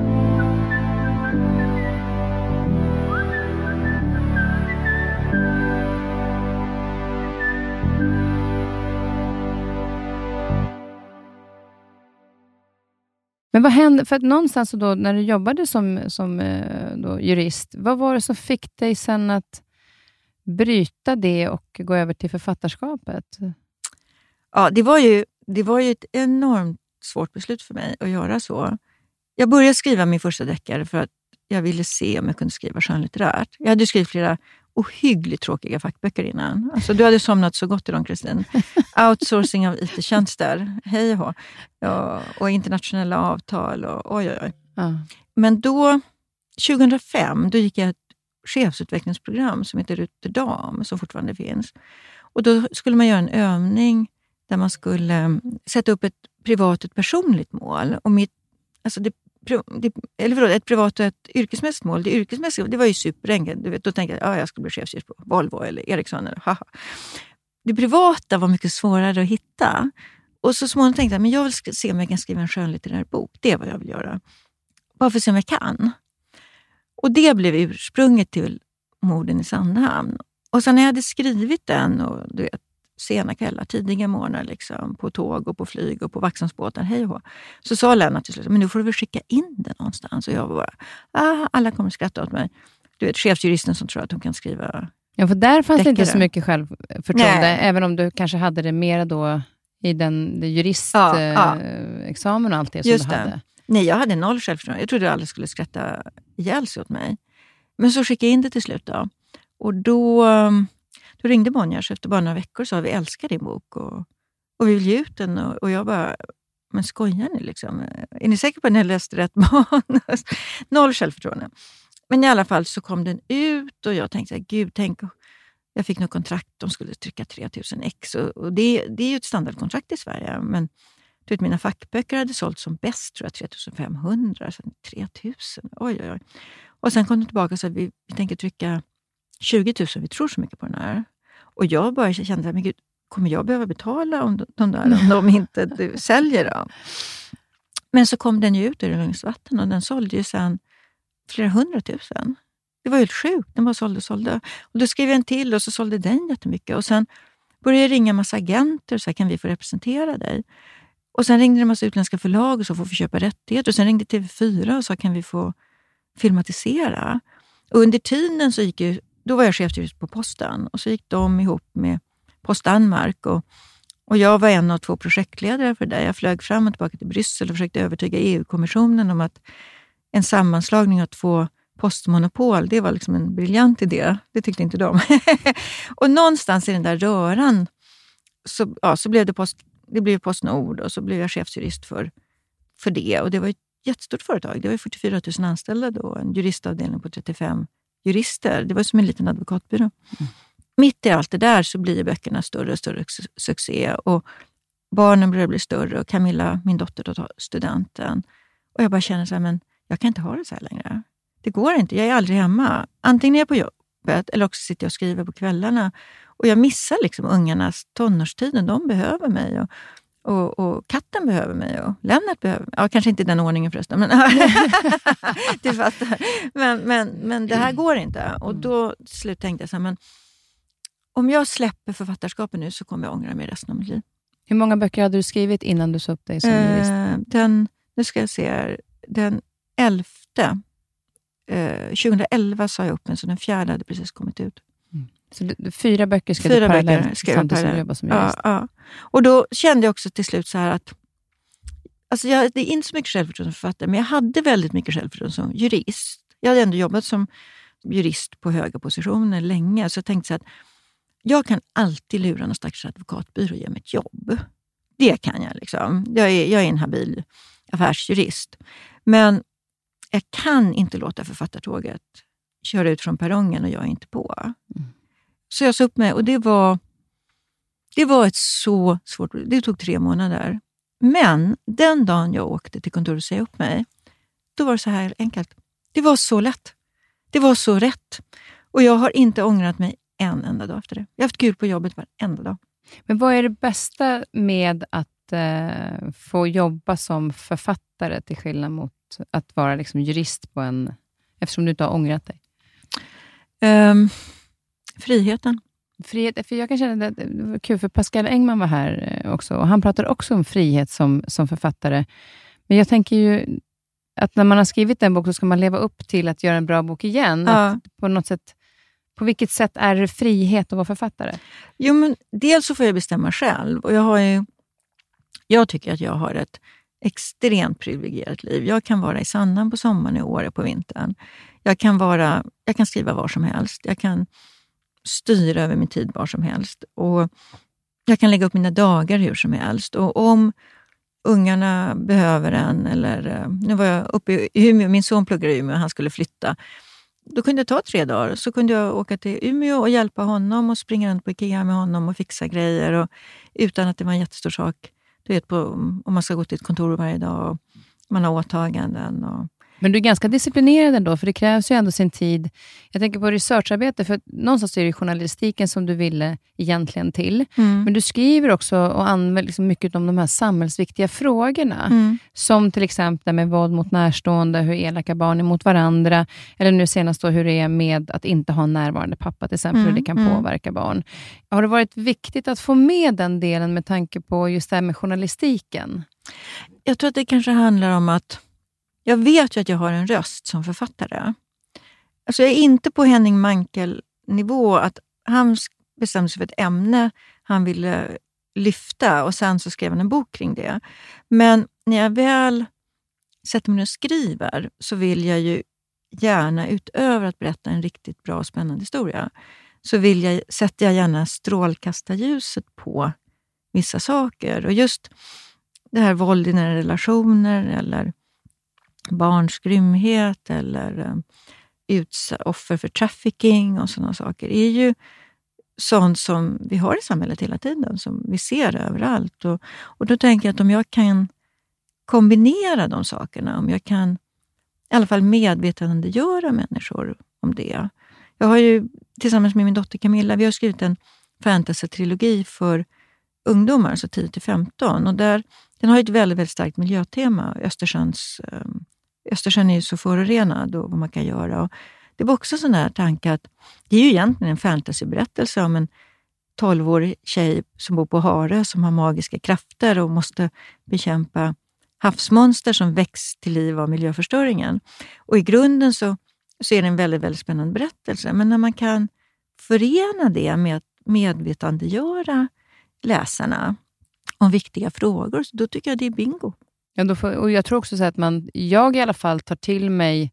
Men vad hände, för att någonstans då, när du jobbade som, som då, jurist, vad var det som fick dig sen att bryta det och gå över till författarskapet?
Ja, det var ju, det var ju ett enormt svårt beslut för mig att göra så. Jag började skriva min första deckare för att jag ville se om jag kunde skriva skönlitterärt. Jag hade skrivit flera ohyggligt tråkiga fackböcker innan. Alltså, du hade somnat så gott i dem, Kristin. Outsourcing av I T-tjänster, hej och, och, och internationella avtal. Och, oj, oj, oj.
Ja.
Men då, tjugohundrafem, då gick jag ett chefsutvecklingsprogram som heter Rotterdam, som fortfarande finns. Och då skulle man göra en övning där man skulle sätta upp ett privat och ett personligt mål. Och mitt, alltså det, det, eller förlåt, ett privat och ett yrkesmässigt mål. Det yrkesmässiga, det var ju superenkelt. Du vet, då tänkte jag att ja, jag skulle bli chefsjurist på Volvo eller Ericsson. Eller, haha. Det privata var mycket svårare att hitta. Och så småningom tänkte jag, men jag vill se om jag kan skriva en skönlitterär bok. Det är vad jag vill göra. Bara för att se om jag kan. Och det blev ursprunget till Morden i Sandhamn. Och sen när jag hade skrivit den och du vet, sena kvällar, tidiga morgnar liksom, på tåg och på flyg och på Vaxholmsbåtar, hej och hå, så sa Lennart till slut, men nu får du väl skicka in den någonstans. Och jag var bara, ah, alla kommer skratta åt mig. Du vet, chefsjuristen som tror att hon kan skriva.
Ja, för där fanns
deckare.
Det inte så mycket självförtroende, Nej. Även om du kanske hade det mer då i den juristexamen ja, ja. och allt det som
Just
du
det.
hade.
Nej, jag hade noll självförtroende. Jag trodde alla skulle skratta ihjäl sig åt mig. Men så skickade jag in det till slut då. Och då, då ringde Bonniers efter bara några veckor och sa, vi älskar din bok och, och vi vill ge ut den. Och, och jag bara, men skojar ni liksom? Är ni säkra på att ni har läst rätt manus? Noll självförtroende. Men i alla fall så kom den ut och jag tänkte, gud, tänk, jag fick något kontrakt, de skulle trycka tre tusen ex. Och, och det, det är ju ett standardkontrakt i Sverige, men du vet, mina fackböcker hade sålt som bäst, tror jag, tre tusen femhundra, så tre tusen, oj oj oj. Och sen kom de tillbaka och sa, vi, vi tänker trycka tjugo tusen, vi tror så mycket på den här. Och jag bara kände, men gud, kommer jag behöva betala om de, de där, om de inte du, säljer dem? Men så kom den ju ut ur Lugnsvatten och den sålde ju sen flera hundratusen. Det var helt sjukt, den bara sålde och sålde. Och då skrev jag en till och så sålde den jättemycket. Och sen började jag ringa massa agenter och så här, kan vi få representera dig? Och sen ringde det en massa utländska förlag och så får vi köpa rättigheter. Och sen ringde T V fyra och sa kan vi få filmatisera. Och under tiden så gick ju, då var jag chefsjurist på Posten. Och så gick de ihop med Post Danmark. Och, och jag var en av två projektledare för det. Jag flög fram och tillbaka till Bryssel och försökte övertyga E U-kommissionen om att en sammanslagning av två postmonopol, det var liksom en briljant idé. Det tyckte inte de. Och någonstans i den där röran så, ja, så blev det, post, det blev Postnord och så blev jag chefsjurist för, för det. Och det var ett jättestort företag. Det var fyrtiofyra tusen anställda då. En juristavdelning på trettiofem jurister. Det var som en liten advokatbyrå. Mm. Mitt i allt det där så blir böckerna större och större succé. Och barnen börjar bli större och Camilla, min dotter, då tar studenten. Och jag bara känner så här, men jag kan inte ha det så här längre. Det går inte, jag är aldrig hemma. Antingen är jag på jobbet eller också sitter jag och skriver på kvällarna. Och jag missar liksom ungarnas tonårstiden. De behöver mig och, och, och katten behöver mig och Lennart behöver mig. Ja, kanske inte i den ordningen förresten. Men, du fattar. Men, men, men det här går inte. Och då slut tänkte jag så här, men om jag släpper författarskapet nu så kommer jag ångra mig resten av mitt liv.
Hur många böcker hade du skrivit innan du sa upp dig som jurist?
Eh, den, nu ska jag se här. Den elfte. Eh, tjugoelva sa jag upp den, så den fjärde hade precis kommit ut.
Mm. Så du, fyra böcker skrev
fyra
du parallellt
samtidigt
som du jobbar som jurist?
Ja, ja. Och då kände jag också till slut så här att alltså jag, det är inte så mycket självförtroende som författare, men jag hade väldigt mycket självförtroende som jurist. Jag hade ändå jobbat som jurist på höga positioner länge, så jag tänkte så att jag kan alltid lura någon stackars advokatbyrå och ge mig ett jobb. Det kan jag liksom. Jag är, jag är en habil affärsjurist. Men jag kan inte låta författartåget köra ut från perrongen och jag är inte på. Mm. Så jag sa upp mig och det var, det var ett så svårt... Det tog tre månader. Men den dagen jag åkte till kontoret och sa upp mig, då var det så här enkelt. Det var så lätt. Det var så rätt. Och jag har inte ångrat mig en enda dag efter det. Jag har haft kul på jobbet varenda dag.
Men vad är det bästa med att eh, få jobba som författare till skillnad mot att vara liksom jurist på en... Eftersom du inte har ångrat dig.
Um, friheten.
Frihet, för jag kan känna att det var kul, för Pascal Engman var här också. Och han pratar också om frihet som, som författare. Men jag tänker ju att när man har skrivit en bok så ska man leva upp till att göra en bra bok igen.
Ja.
Att på något sätt... På vilket sätt är det frihet att vara författare?
Jo, men dels så får jag bestämma själv. Och jag har ju... Jag tycker att jag har ett extremt privilegierat liv. Jag kan vara i Sandhamn på sommaren, i Åre på vintern. Jag kan, vara, jag kan skriva var som helst. Jag kan styra över min tid var som helst. Och jag kan lägga upp mina dagar hur som helst. Och om ungarna behöver en, eller nu var jag uppe i Umeå, min son pluggar i Umeå och han skulle flytta. Då kunde det ta tre dagar. Så kunde jag åka till Umeå och hjälpa honom och springa runt på Ikea med honom och fixa grejer. Och, utan att det var en jättestor sak. Du vet, på, om man ska gå till ett kontor varje dag och man har åtaganden. Och...
Men du är ganska disciplinerad ändå, för det krävs ju ändå sin tid. Jag tänker på researcharbete, för någonstans är det journalistiken som du ville egentligen till. Mm. Men du skriver också och använder liksom mycket om de här samhällsviktiga frågorna. Mm. Som till exempel med våld mot närstående, hur elaka barn är mot varandra. Eller nu senast då hur det är med att inte ha en närvarande pappa till exempel, mm. hur det kan mm. påverka barn. Har det varit viktigt att få med den delen med tanke på just det här med journalistiken?
Jag tror att det kanske handlar om att jag vet ju att jag har en röst som författare. Alltså jag är inte på Henning Mankell-nivå att han bestämde sig för ett ämne han ville lyfta och sen så skrev han en bok kring det. Men när jag väl sätter mig och skriver så vill jag ju gärna, utöver att berätta en riktigt bra och spännande historia, så vill jag, sätter jag gärna strålkastarljuset på vissa saker. Och just det här våld i nära relationer eller barns grymhet eller um, utsa- offer för trafficking och sådana saker är ju sånt som vi har i samhället hela tiden, som vi ser överallt. Och, och då tänker jag att om jag kan kombinera de sakerna, om jag kan i alla fall medvetandegöra människor om det. Jag har ju tillsammans med min dotter Camilla, vi har skrivit en fantasy-trilogi för ungdomar, alltså tio till femton. Och där, den har ju ett väldigt, väldigt starkt miljötema. Östersjöns, um, Östersjön är ju så förorenad och vad man kan göra. Och det var också sån här tanke att det är ju egentligen en fantasyberättelse om en tolvårig tjej som bor på Harö som har magiska krafter och måste bekämpa havsmonster som väcks till liv av miljöförstöringen. Och i grunden så, så är det en väldigt, väldigt spännande berättelse. Men när man kan förena det med att medvetandegöra läsarna om viktiga frågor, så då tycker jag det är bingo.
Ja, då får, och jag tror också så att man, jag i alla fall tar till mig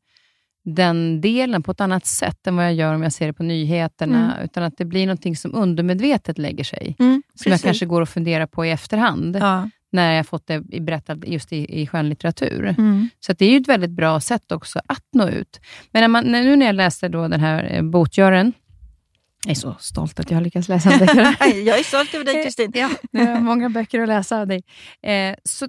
den delen på ett annat sätt än vad jag gör om jag ser det på nyheterna. Mm. Utan att det blir någonting som undermedvetet lägger sig. Mm, som jag kanske går och funderar på i efterhand. Ja. När jag fått det berättat just i, i skönlitteratur. Mm. Så att det är ju ett väldigt bra sätt också att nå ut. Men när man, nu när jag läste då den här Botgöraren. Jag är så stolt att jag har lyckats läsa en böcker.
Jag är stolt över dig, Kristin.
Ja, jag har många böcker att läsa av dig. Eh, så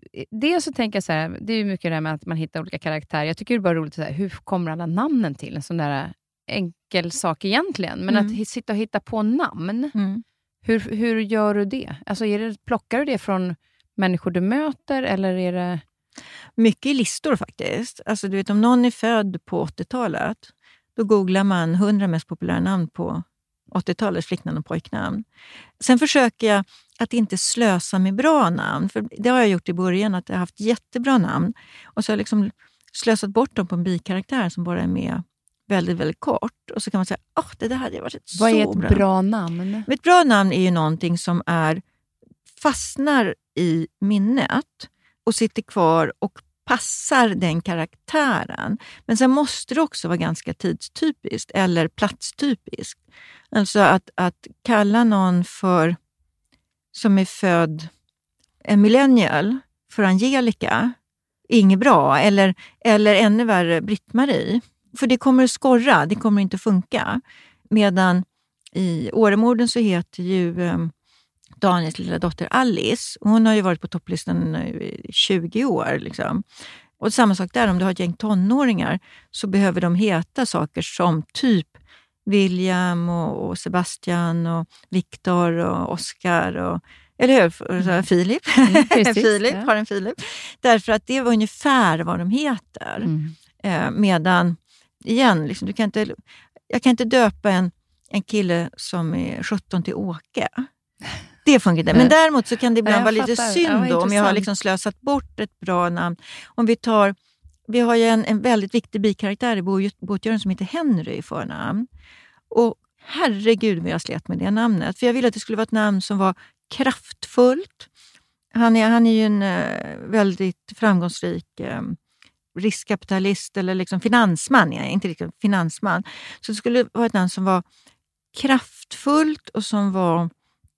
det så tänker jag så här, det är ju mycket det här med att man hittar olika karaktärer. Jag tycker det är bara roligt att säga, hur kommer alla namnen till? En sån där enkel sak egentligen. Men mm. att sitta och hitta på namn, mm. hur, hur gör du det? Alltså är det, plockar du det från människor du möter eller är det...
Mycket listor faktiskt. Alltså du vet, om någon är född på åttiotalet, då googlar man hundra mest populära namn på åttiotalets flicknamn och pojknamn. Sen försöker jag att inte slösa med bra namn. För det har jag gjort i början, att jag har haft jättebra namn. Och så har jag liksom slösat bort dem på en bikaraktär som bara är med väldigt, väldigt kort. Och så kan man säga, åh, oh, det där hade varit ett
Vad
så
är ett
bra.
bra namn?
Ett bra namn är ju någonting som är fastnar i minnet och sitter kvar och passar den karaktären. Men sen måste det också vara ganska tidstypiskt eller platstypiskt. Alltså att, att kalla någon för som är född en millennial för Angelica är inget bra. Eller, eller ännu värre Britt-Marie. För det kommer att skorra, det kommer inte funka. Medan i Åremorden så heter ju um, Daniels lilla dotter Alice. Hon har ju varit på topplistan i tjugo år. Liksom. Och samma sak där, om du har ett gäng tonåringar så behöver de heta saker som typ William och, och Sebastian och Viktor och Oscar och, eller hur? Mm. Filip. Mm, Filip, ja. Har en Filip. Därför att det var ungefär vad de heter. Mm. Eh, medan, igen, liksom, du kan inte, jag kan inte döpa en, en kille som är sjutton till Åke. Det funkar inte. Men däremot så kan det ibland vara lite synd ja, då, om jag har liksom slösat bort ett bra namn. Om vi tar, vi har ju en, en väldigt viktig bikaraktär i Botgöraren som heter Henry i förnamn. Och herregud vad jag slet med det namnet. För jag ville att det skulle vara ett namn som var kraftfullt. Han är, han är ju en uh, väldigt framgångsrik uh, riskkapitalist eller liksom finansman. Ja, inte riktigt finansman. Så det skulle vara ett namn som var kraftfullt och som var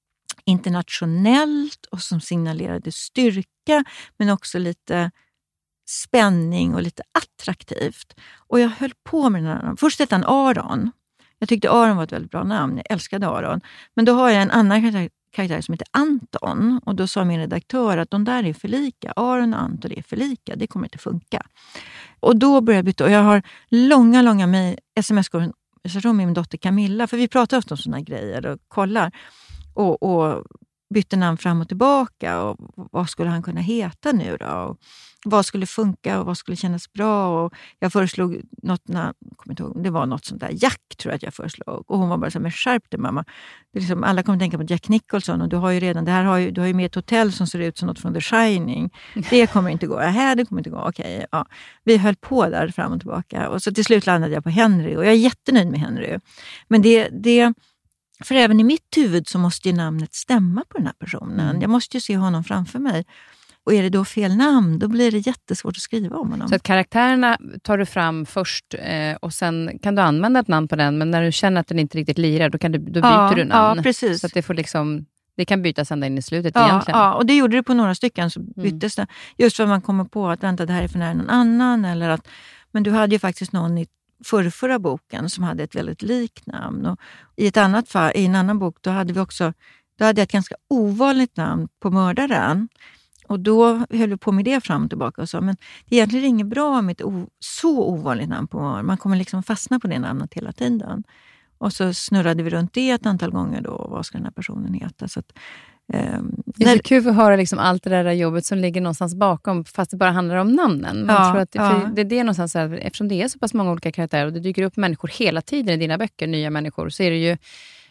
internationellt och som signalerade styrka men också lite spänning och lite attraktivt. Och jag höll på med den här. Först hette han Aron. Jag tyckte Aron var ett väldigt bra namn. Jag älskade Aron. Men då har jag en annan karaktär, karaktär som heter Anton. Och då sa min redaktör att de där är för lika. Aron och Anton är för lika. Det kommer inte funka. Och då började jag byta. Och jag har långa, långa med sms-konversationer med min dotter Camilla. För vi pratar ofta om sådana grejer och kollar. Och, och bytte namn fram och tillbaka. Och vad skulle han kunna heta nu då? Och vad skulle funka och vad skulle kännas bra? Och jag föreslog något, när, kommer inte ihåg, det var något sånt där. Jack tror jag att jag föreslog. Och hon var bara så här, men skärp dig mamma. Det är liksom, alla kommer tänka på Jack Nicholson. Och du har ju redan, det här har ju, du har ju med ett hotell som ser ut som något från The Shining. Det kommer inte gå. Här, det kommer inte gå. Okej, ja. Vi höll på där fram och tillbaka. Och så till slut landade jag på Henry. Och jag är jättenöjd med Henry. Men det... det För även i mitt huvud så måste ju namnet stämma på den här personen. Mm. Jag måste ju se honom framför mig. Och är det då fel namn, då blir det jättesvårt att skriva om honom.
Så att karaktärerna tar du fram först eh, och sen kan du använda ett namn på den. Men när du känner att den inte riktigt lirar, då, kan du, då byter
ja,
du namn.
Ja, precis.
Så att det får liksom... Det kan bytas ända in i slutet
ja,
egentligen.
Ja, och det gjorde det på några stycken så byttes mm. det. Just för att man kommer på att vänta, det här är för nära någon annan. Eller att, men du hade ju faktiskt någon i förra, förra boken som hade ett väldigt likt namn. Och i, ett annat fall, i en annan bok då hade vi också då hade jag ett ganska ovanligt namn på mördaren. Och då höll vi på med det fram och tillbaka och sa, men det är egentligen inget bra med ett o, så ovanligt namn på mördaren. Man kommer liksom fastna på det namnet hela tiden. Och så snurrade vi runt det ett antal gånger då. Vad ska den här personen heta? Så att, um,
det är så kul att höra liksom allt det där jobbet som ligger någonstans bakom, fast det bara handlar om namnen. Man
ja,
tror att,
ja.
för det är det någonstans, här, eftersom det är så pass många olika karaktärer och det dyker upp människor hela tiden i dina böcker, nya människor, så är det ju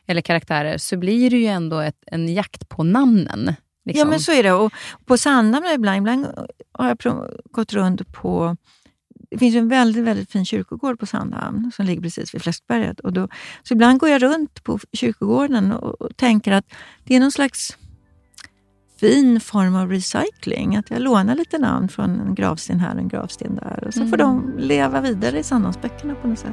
eller karaktärer, så blir det ju ändå ett, en jakt på namnen. Liksom.
Ja, men så är det. Och på Sandhamn ibland, ibland har jag prov- gått runt på... Det finns ju en väldigt, väldigt fin kyrkogård på Sandhamn som ligger precis vid Fläskberget. Och då, så ibland går jag runt på kyrkogården och, och tänker att det är någon slags fin form av recycling. Att jag lånar lite namn från en gravsten här och en gravsten där. Och så mm. får de leva vidare i Sandhamnsböckerna på något sätt.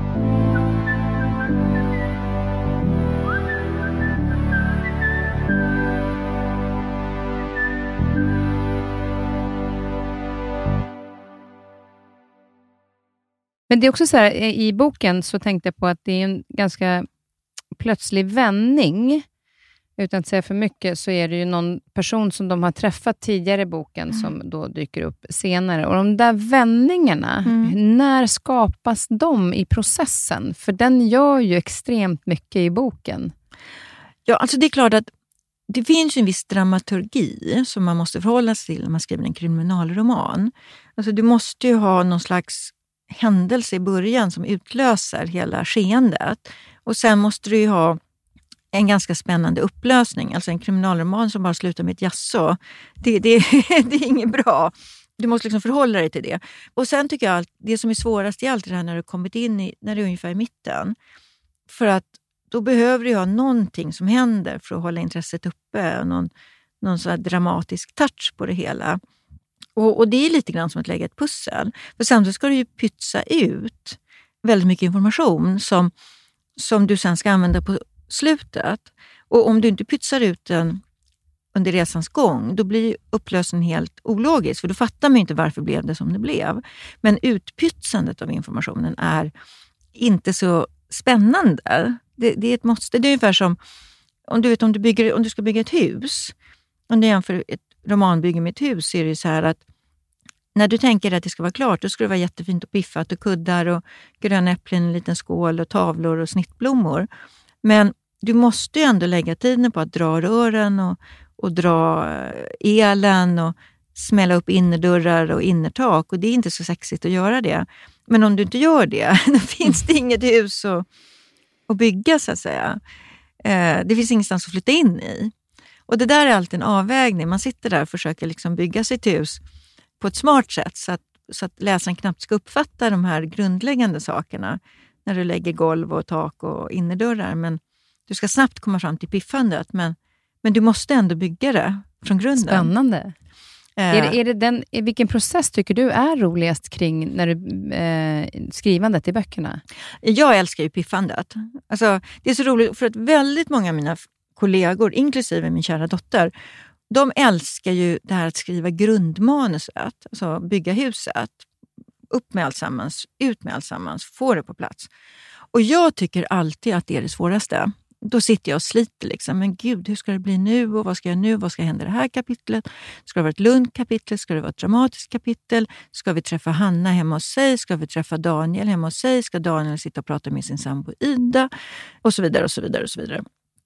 Men det är också så här, i boken så tänkte jag på att det är en ganska plötslig vändning. Utan att säga för mycket så är det ju någon person som de har träffat tidigare i boken mm. som då dyker upp senare. Och de där vändningarna, mm. när skapas de i processen? För den gör ju extremt mycket i boken.
Ja, alltså det är klart att det finns en viss dramaturgi som man måste förhålla sig till när man skriver en kriminalroman. Alltså du måste ju ha någon slags händelse i början som utlöser hela skeendet. Och sen måste du ju ha en ganska spännande upplösning. Alltså en kriminalroman som bara slutar med ett jasså. Det, det, det är inget bra. Du måste liksom förhålla dig till det. Och sen tycker jag att det som är svårast i allt det här när du kommit in i, när du är ungefär i mitten. För att då behöver du ha någonting som händer för att hålla intresset uppe. Och någon, någon sån här dramatisk touch på det hela. Och, och det är lite grann som att lägga ett pussel. För samtidigt ska du ju pytsa ut väldigt mycket information som, som du sen ska använda på slutet. Och om du inte pytsar ut den under resans gång, då blir upplösningen helt ologisk. För då fattar man inte varför blev det som det blev. Men utpytsandet av informationen är inte så spännande. Det, det är ett måste. Det är ungefär som om du, vet, om, du bygger, om du ska bygga ett hus. Om du jämför ett romanbygge med ett hus så är det så här att när du tänker att det ska vara klart, då ska det vara jättefint och piffat och kuddar och gröna äpplen i en liten skål och tavlor och snittblommor. Men du måste ju ändå lägga tiden på att dra rören och, och dra elen och smälla upp innerdörrar och innertak. Och det är inte så sexigt att göra det. Men om du inte gör det, då finns det inget hus att, att bygga så att säga. Eh, det finns ingenstans att flytta in i. Och det där är alltid en avvägning. Man sitter där och försöker liksom bygga sitt hus på ett smart sätt så att, så att läsaren knappt ska uppfatta de här grundläggande sakerna när du lägger golv och tak och innerdörrar. Men du ska snabbt komma fram till piffandet, men, men du måste ändå bygga det från grunden.
Spännande. Eh. Är, det, är det den, vilken process tycker du är roligast kring när du, eh, skrivandet i böckerna?
Jag älskar ju piffandet. Alltså, det är så roligt för att väldigt många av mina kollegor, inklusive min kära dotter, de älskar ju det här att skriva grundmanuset, alltså bygga huset. Upp med allsammans, ut med allsammans, få det på plats. Och jag tycker alltid att det är det svåraste. Då sitter jag och sliter liksom. Men gud, hur ska det bli nu? Och vad ska jag nu? Vad ska hända i det här kapitlet? Ska det vara ett lugnt kapitel? Ska det vara ett dramatiskt kapitel? Ska vi träffa Hanna hemma hos sig? Ska vi träffa Daniel hemma hos sig? Ska Daniel sitta och prata med sin sambo Ida? Och så vidare och så vidare och så vidare.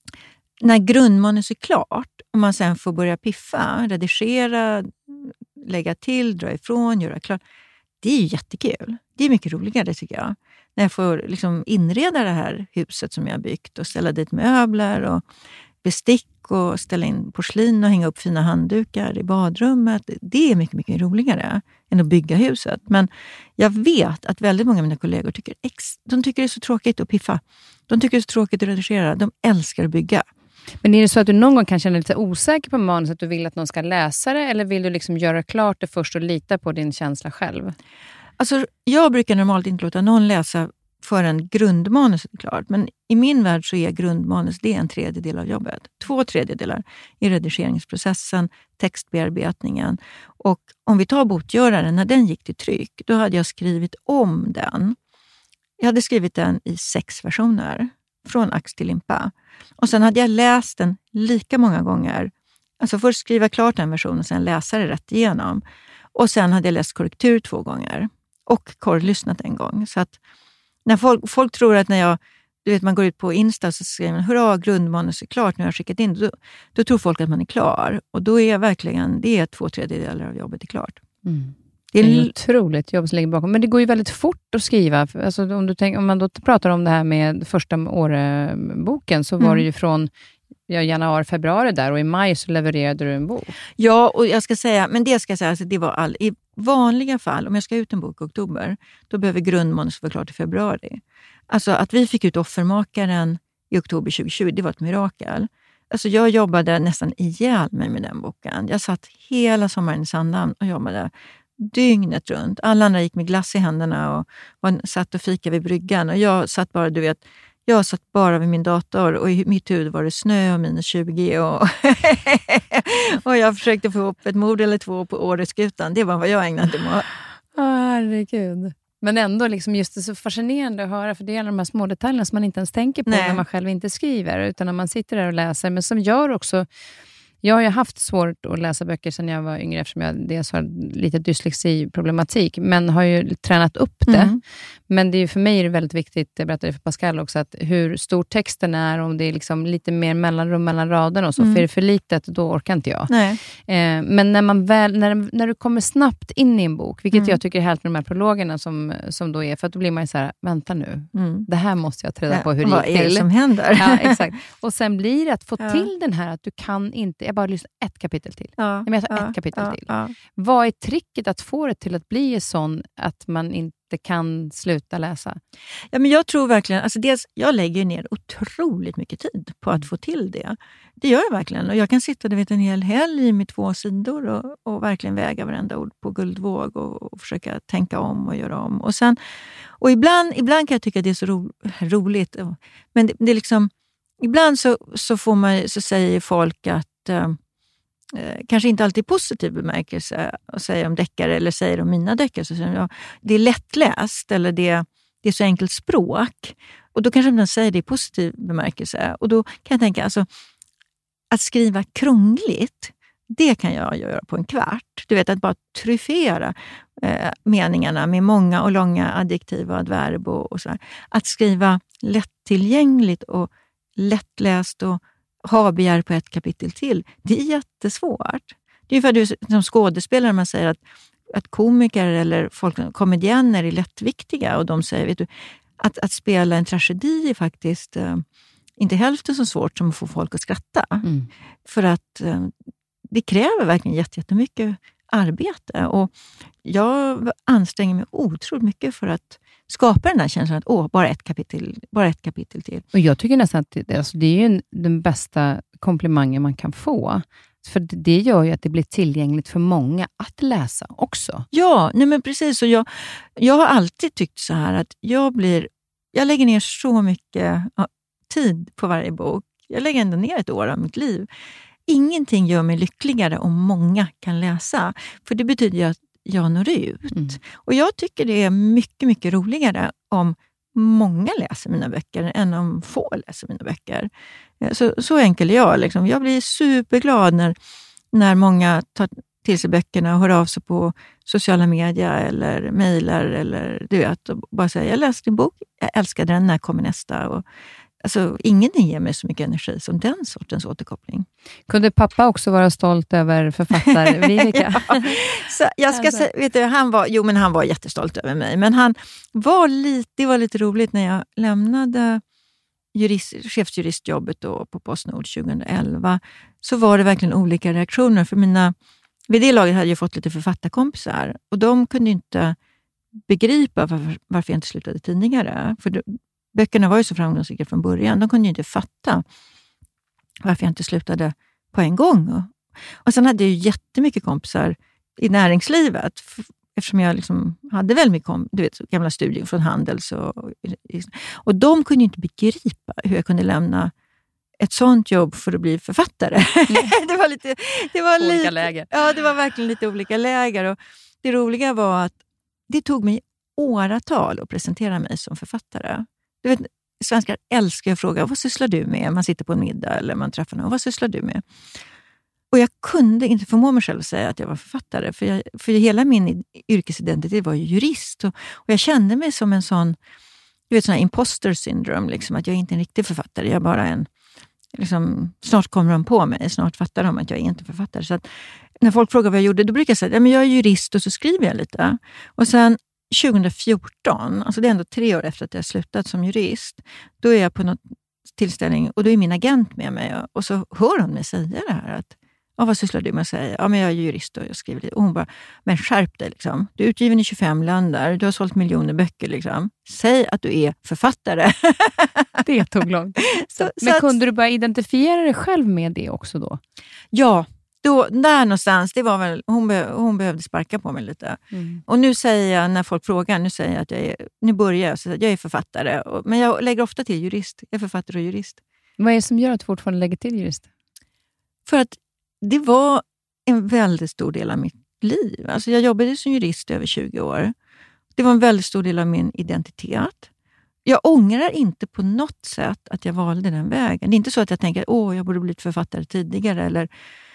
När grundmanus är klart och man sen får börja piffa, redigera, lägga till, dra ifrån, göra klart. Det är ju jättekul. Det är mycket roligare tycker jag. När jag får liksom inreda det här huset som jag har byggt och ställa dit möbler och bestick och ställa in porslin och hänga upp fina handdukar i badrummet. Det är mycket, mycket roligare än att bygga huset. Men jag vet att väldigt många av mina kollegor tycker, ex, de tycker det är så tråkigt att piffa. De tycker det är så tråkigt att redigera. De älskar att bygga.
Men är det så att du någon gång kan känna dig lite osäker på manus, att du vill att någon ska läsa det, eller vill du liksom göra klart det först och lita på din känsla själv?
Alltså, jag brukar normalt inte låta någon läsa förrän grundmanuset är klart. Men i min värld så är grundmanus det är en tredjedel av jobbet. Två tredjedelar i redigeringsprocessen, textbearbetningen. Och om vi tar Botgöraren, när den gick till tryck, då hade jag skrivit om den. Jag hade skrivit den i sex versioner. Från ax till limpa. Och sen hade jag läst den lika många gånger. Alltså först skriva klart en version och sen läsa det rätt igenom. Och sen hade jag läst korrektur två gånger. Och korrlyssnat en gång. Så att när folk, folk tror att när jag, du vet man går ut på Insta och så skriver man, hurra, grundmanus är klart, nu har jag skickat in. Då, då tror folk att man är klar. Och då är jag verkligen, det är två tredjedelar av jobbet är klart.
Mm. Det är, det är otroligt jobb som ligger bakom. Men det går ju väldigt fort att skriva. Alltså om, du tänk, om man då pratar om det här med första året-boken så var mm. det ju från ja, januari, februari där och i maj så levererade du en bok.
Ja, och jag ska säga, men det ska jag säga, alltså det var all, i vanliga fall, om jag ska ut en bok i oktober, då behöver grundmanus vara klart i februari. Alltså att vi fick ut Offermakaren i oktober tjugohundratjugo, det var ett mirakel. Alltså jag jobbade nästan ihjäl mig med den boken. Jag satt hela sommaren i Sandhamn och jobbade dygnet runt. Alla andra gick med glass i händerna och, och satt och fika vid bryggan. Och jag satt bara, du vet, jag satt bara vid min dator och i mitt huvud var det snö och minus tjugo. Och, och jag försökte få upp ett mord eller två på Åreskutan. Det var vad jag ägnade mig åt.
Herregud. Men ändå liksom just det så fascinerande att höra, för det är alla de här små detaljerna som man inte ens tänker på Nej. När man själv inte skriver, utan när man sitter där och läser. Men som gör också, jag har ju haft svårt att läsa böcker sedan jag var yngre eftersom jag dels har lite dyslexiproblematik, men har ju tränat upp det. Mm. Men det är ju, för mig är det väldigt viktigt, jag berättade för Pascal också, att hur stor texten är, om det är liksom lite mer mellanrum mellan raderna och så. Mm. För är det för litet, då orkar inte jag.
Nej.
Eh, men när man väl, när, när du kommer snabbt in i en bok, vilket mm. jag tycker är helt med de här prologerna som, som då är, för att då blir man ju så här, vänta nu, mm. det här måste jag träda ja, på hur det
vad
gick till.
Vad är det som händer?
Ja, exakt. Och sen blir det att få
ja.
till den här att du kan inte, jag bara lyssnar ett kapitel till.
Ja,
jag tar
ja,
ett kapitel
ja,
till.
Ja.
Vad är tricket att få det till att bli sån att man inte kan sluta läsa?
Ja, men jag tror verkligen, alltså dels, jag lägger ner otroligt mycket tid på att få till det. Det gör jag verkligen. Och jag kan sitta du vet, en hel helg med två sidor och, och verkligen väga varenda ord på guldvåg och, och försöka tänka om och göra om. Och, sen, och ibland, ibland kan jag tycka att det är så ro, roligt. Men det, det är liksom, ibland så, så, får man, så säger folk att eh, kanske inte alltid positiv bemärkelse att säga om deckare eller säger om mina deckare. Så säger jag, det är lättläst eller det, det är så enkelt språk. Och då kanske man säger det i positiv bemärkelse. Och då kan jag tänka, alltså, att skriva krångligt, det kan jag göra på en kvart. Du vet, att bara tryffera eh, meningarna med många och långa adjektiv och adverb och, och sådär. Att skriva lättillgängligt och lättläst och ha begär på ett kapitel till, det är jättesvårt. Det är för att du som skådespelare, man säger att, att komiker eller folk, komedienner är lättviktiga och de säger, vet du, att, att spela en tragedi är faktiskt eh, inte hälften så svårt som att få folk att skratta. Mm. För att eh, det kräver verkligen jättemycket arbete och jag anstränger mig otroligt mycket för att skapa den här känslan att åh, bara ett kapitel, bara ett kapitel till.
Och jag tycker nästan att det, alltså det är ju en, den bästa komplimangen man kan få. För det gör ju att det blir tillgängligt för många att läsa också.
Ja, nej men precis. Och jag, jag har alltid tyckt så här att jag blir, jag lägger ner så mycket tid på varje bok. Jag lägger ändå ner ett år av mitt liv. Ingenting gör mig lyckligare om många kan läsa. För det betyder ju att jag når ut. Mm. Och jag tycker det är mycket, mycket roligare om många läser mina böcker än om få läser mina böcker. Så, så enkel är jag. Liksom. Jag blir superglad när, när många tar till sig böckerna och hör av sig på sociala medier eller mejlar eller du vet, och bara säger, jag läste din bok, jag älskade den, när kommer nästa? Och, alltså, ingenting ger mig så mycket energi som den sortens återkoppling.
Kunde pappa också vara stolt över författare Viveka?
Ja, så jag ska alltså. säga, vet du, han var, jo men han var jättestolt över mig. Men han var lite, det var lite roligt när jag lämnade jurist, chefsjuristjobbet då på Postnord tjugoelva. Så var det verkligen olika reaktioner. För mina, vid det laget hade jag fått lite författarkompisar. Och de kunde inte begripa varför, varför jag inte slutade tidigare. För böckerna var ju så framgångsrika från början. De kunde ju inte fatta varför jag inte slutade på en gång. Och, och sen hade jag ju jättemycket kompisar i näringslivet. Eftersom jag liksom hade väldigt mycket kom, du vet, gamla studier från Handels. Och, och de kunde ju inte begripa hur jag kunde lämna ett sånt jobb för att bli författare. Mm. det var lite... Det var
olika
lite,
läger.
Ja, det var verkligen lite olika läger. Och det roliga var att det tog mig åratal att presentera mig som författare. Du vet, svenskar älskar att fråga, vad sysslar du med? Man sitter på en middag eller man träffar någon, vad sysslar du med? Och jag kunde inte förmå mig själv att säga att jag var författare. För, jag, för hela min yrkesidentitet var ju jurist. Och, och jag kände mig som en sån, du vet, sån här imposter syndrome. Liksom, att jag är inte en riktig författare. Jag är bara en, liksom, snart kommer de på mig. Snart fattar de att jag är inte författare. Så att, när folk frågar vad jag gjorde, då brukar jag säga ja, men jag är jurist och så skriver jag lite. Och sen tjugo fjorton, alltså det är ändå tre år efter att jag slutat som jurist, då är jag på något tillställning och då är min agent med mig och så hör hon mig säga det här att ja, vad sysslar du med att säga? Ja, men jag är jurist och jag skriver lite. Och hon bara, men skärp dig liksom. Du är utgiven i tjugofem länder, du har sålt miljoner böcker liksom. Säg att du är författare.
Det tog långt.
så,
men
så att,
kunde du bara identifiera dig själv med det också då?
Ja, då, där någonstans, det var väl, hon, be, hon behövde sparka på mig lite. Mm. Och nu säger jag, när folk frågar, nu säger jag att jag är, nu börjar jag, så jag är författare. Och, men jag lägger ofta till jurist. Jag är författare och jurist.
Vad är det som gör att du fortfarande lägger till jurist?
För att det var en väldigt stor del av mitt liv. Alltså jag jobbade som jurist över tjugo år. Det var en väldigt stor del av min identitet. Jag ångrar inte på något sätt att jag valde den vägen. Det är inte så att jag tänker att åh, jag borde blivit författare tidigare. Eller,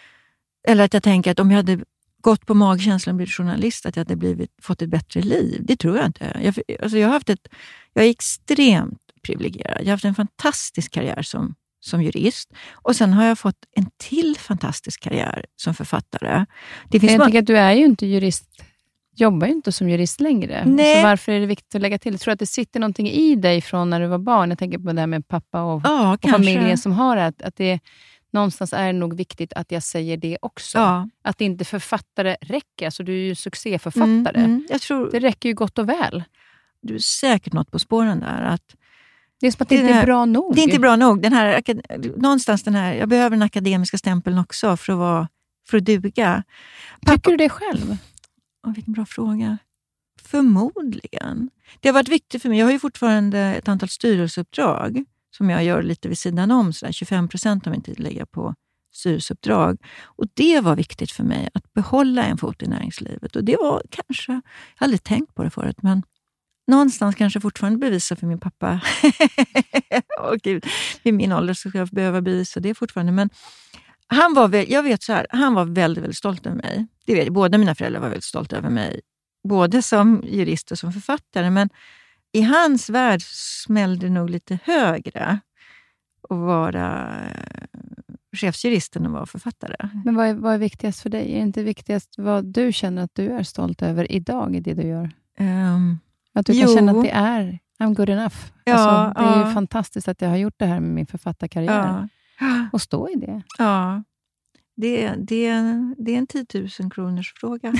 eller att jag tänker att om jag hade gått på magkänslan och blivit journalist att jag hade blivit, fått ett bättre liv. Det tror jag inte. Jag, alltså jag, har haft ett, jag är extremt privilegierad. Jag har haft en fantastisk karriär som som jurist. Och sen har jag fått en till fantastisk karriär som författare. Det finns
jag
man...
tycker att du är ju inte jurist, jobbar ju inte som jurist längre.
Nej.
Så varför är det viktigt att lägga till? Jag tror att det sitter någonting i dig från när du var barn. Jag tänker på det här med pappa och,
ja,
och familjen som har det. Att, att det någonstans är det nog viktigt att jag säger det också. Ja. Att inte författare räcker. Alltså du är ju succéförfattare. Mm, mm,
jag tror...
Det räcker ju gott och väl.
Du är säkert något på spåren där. Att
det är som att det, det inte är bra nog.
Det är inte bra nog. Den här, någonstans den här, jag behöver den akademiska stämpeln också för att, vara, för att duga.
Pappa, tycker du det själv?
Åh, vilken bra fråga. Förmodligen. Det har varit viktigt för mig. Jag har ju fortfarande ett antal styrelseuppdrag som jag gör lite vid sidan om. Så där tjugofem procent av min tid lägger på styrelseuppdrag. Och det var viktigt för mig att behålla en fot i näringslivet. Och det var kanske, jag har aldrig tänkt på det förut, men någonstans kanske fortfarande bevisa för min pappa. Åh gud, vid min ålder så ska jag behöva bevisa det fortfarande. Men han var, jag vet så här, han var väldigt, väldigt stolt över mig. Det vet jag, båda mina föräldrar var väldigt stolta över mig. Både som jurist och som författare. Men i hans värld smällde det nog lite högre att vara chefsjuristen och vara författare.
Men vad är, vad är viktigast för dig? Är det inte viktigast vad du känner att du är stolt över idag i det du gör?
Um,
Att du kan jo. känna att det är I'm good enough.
Ja,
alltså, det är
ja.
ju fantastiskt att jag har gjort det här med min författarkarriär.
Ja.
Och stå i det.
Ja, det, det, det är en tio tusen kronors fråga.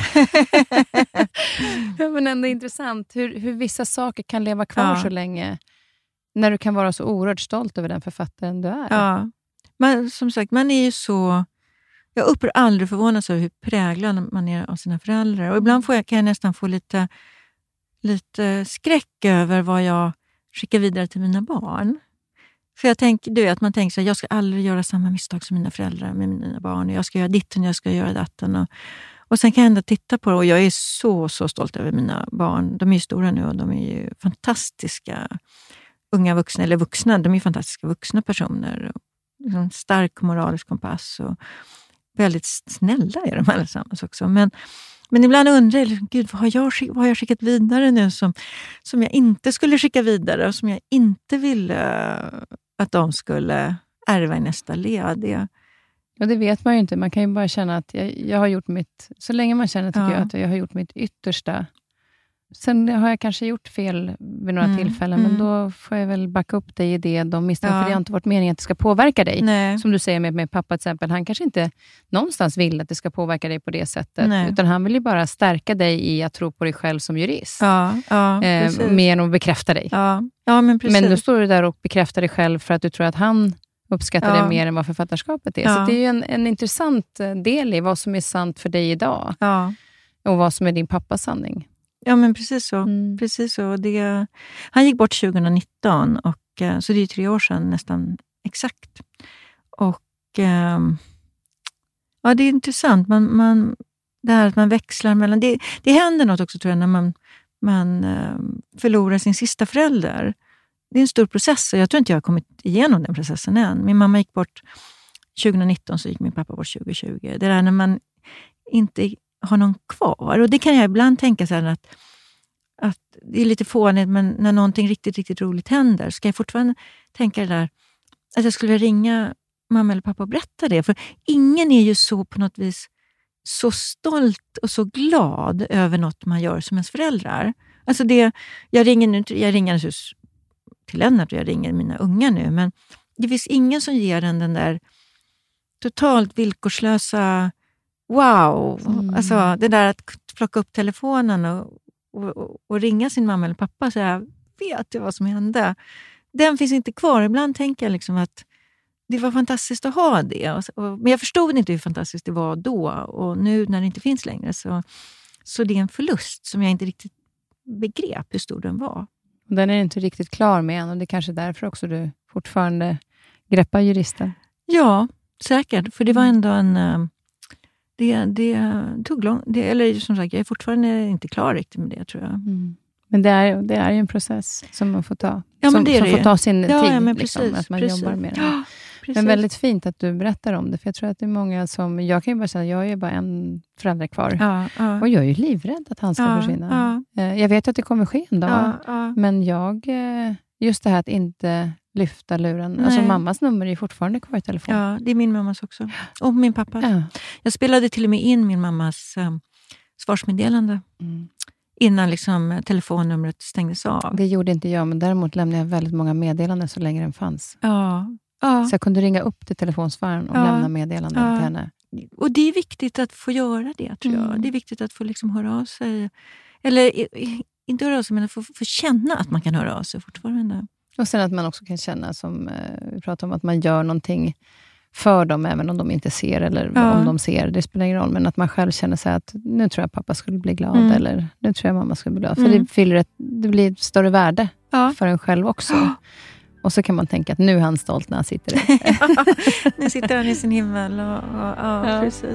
Ja, men ändå intressant hur, hur vissa saker kan leva kvar
ja.
så länge. När du kan vara så oerhört stolt över den författaren du är.
Ja, men som sagt, man är ju så... Jag upprör aldrig förvånas över hur präglad man är av sina föräldrar. Och ibland får jag, kan jag nästan få lite... lite skräck över vad jag skickar vidare till mina barn. För jag tänker, du att man tänker så här, jag ska aldrig göra samma misstag som mina föräldrar med mina barn. Och jag ska göra ditten, jag ska göra datten. Och, och sen kan jag ändå titta på det. Och jag är så, så stolt över mina barn. De är ju stora nu och de är ju fantastiska unga vuxna, eller vuxna. De är ju fantastiska vuxna personer. Och liksom stark moralisk kompass. Och väldigt snälla är de allesammans också. Men Men ibland undrar jag, liksom, Gud, vad har jag, skick, vad har jag skickat vidare nu som, som jag inte skulle skicka vidare och som jag inte ville att de skulle ärva i nästa led. Det...
Ja, det vet man ju inte. Man kan ju bara känna att jag, jag har gjort mitt, så länge man känner tycker ja. jag att jag har gjort mitt yttersta. Sen har jag kanske gjort fel vid några mm, tillfällen, mm. men då får jag väl backa upp dig i det. De misstag, ja. för det har inte varit meningen att det ska påverka dig.
Nej.
Som du säger med, med pappa till exempel. Han kanske inte någonstans vill att det ska påverka dig på det sättet.
Nej.
Utan han vill ju bara stärka dig i att tro på dig själv som jurist.
Ja, ja,
eh, mer än att bekräfta dig.
Ja. Ja, men precis.
Men då står du där och bekräftar dig själv för att du tror att han uppskattar
ja.
det mer än vad författarskapet är.
Ja.
Så det är ju en, en intressant del i vad som är sant för dig idag.
Ja.
Och vad som är din pappas sanning.
Ja, men precis så.
Mm.
Precis så. Det, han gick bort tjugonitton, och, så det är tre år sedan nästan exakt. Och ähm, ja, det är intressant. Man, man, det här att man växlar mellan... Det, det händer något också, tror jag, när man, man ähm, förlorar sin sista förälder. Det är en stor process, och jag tror inte jag har kommit igenom den processen än. Min mamma gick bort tjugonitton, så gick min pappa bort tjugohundratjugo. Det där när man inte har någon kvar. Och det kan jag ibland tänka så här att, att det är lite fånigt, men när någonting riktigt, riktigt roligt händer, ska jag fortfarande tänka det där att jag skulle ringa mamma eller pappa och berätta det. För ingen är ju så på något vis så stolt och så glad över något man gör som ens föräldrar. Alltså det, jag ringer nu, jag ringer till Lennart och jag ringer mina unga nu, men det finns ingen som ger en den där totalt villkorslösa wow. Mm. Alltså det där att plocka upp telefonen och, och, och ringa sin mamma eller pappa och säga, vet jag vad som hände? Den finns inte kvar. Ibland tänker jag liksom att det var fantastiskt att ha det. Och, och, men jag förstod inte hur fantastiskt det var då. Och nu när det inte finns längre så, så det är en förlust som jag inte riktigt begrep hur stor den var.
Den är inte riktigt klar med än och det är kanske därför också du fortfarande greppar juristen.
Ja, säkert. För det var ändå en... Det, det tog lång... Det, eller som sagt, jag är fortfarande inte klar riktigt med det, tror jag.
Mm. Men det är, det är ju en process som man får ta.
Ja,
som
det
som
det.
får ta sin
ja,
tid.
Ja, men
liksom,
precis,
att man
precis.
jobbar med det.
Ja,
men väldigt fint att du berättar om det. För jag tror att det är många som... Jag kan ju bara säga, jag är bara en förälder kvar.
Ja, ja.
Och jag är ju livrädd att han ska
ja,
försvinna.
Ja.
Jag vet att det kommer ske en dag.
Ja, ja.
Men jag... Just det här att inte lyfta luren. Nej. Alltså mammas nummer är fortfarande kvar i telefon.
Ja, det är min mammas också. Och min pappas.
Ja.
Jag spelade till och med in min mammas um, svarsmeddelande. Mm. Innan liksom telefonnumret stängdes av.
Det gjorde inte jag, men däremot lämnade jag väldigt många meddelanden så länge den fanns.
Ja. Ja.
Så jag kunde ringa upp till telefonsvararen och
ja.
lämna meddelanden
ja.
till henne.
Och det är viktigt att få göra det, tror jag. Mm. Det är viktigt att få liksom höra av sig. Eller inte höra av sig, men att få, få känna att man kan höra av sig fortfarande.
Och sen att man också kan känna, som eh, vi pratar om, att man gör någonting för dem, även om de inte ser, eller ja. om de ser, det spelar ingen roll, men att man själv känner sig att nu tror jag pappa skulle bli glad, mm. eller nu tror jag mamma skulle bli glad, för mm. det, fyller ett, det blir ett större värde ja. för en själv också. Ja. Och så kan man tänka att nu är han stolt när han sitter där.
ja, nu sitter han i sin himmel. Och, och, ja, ja, precis.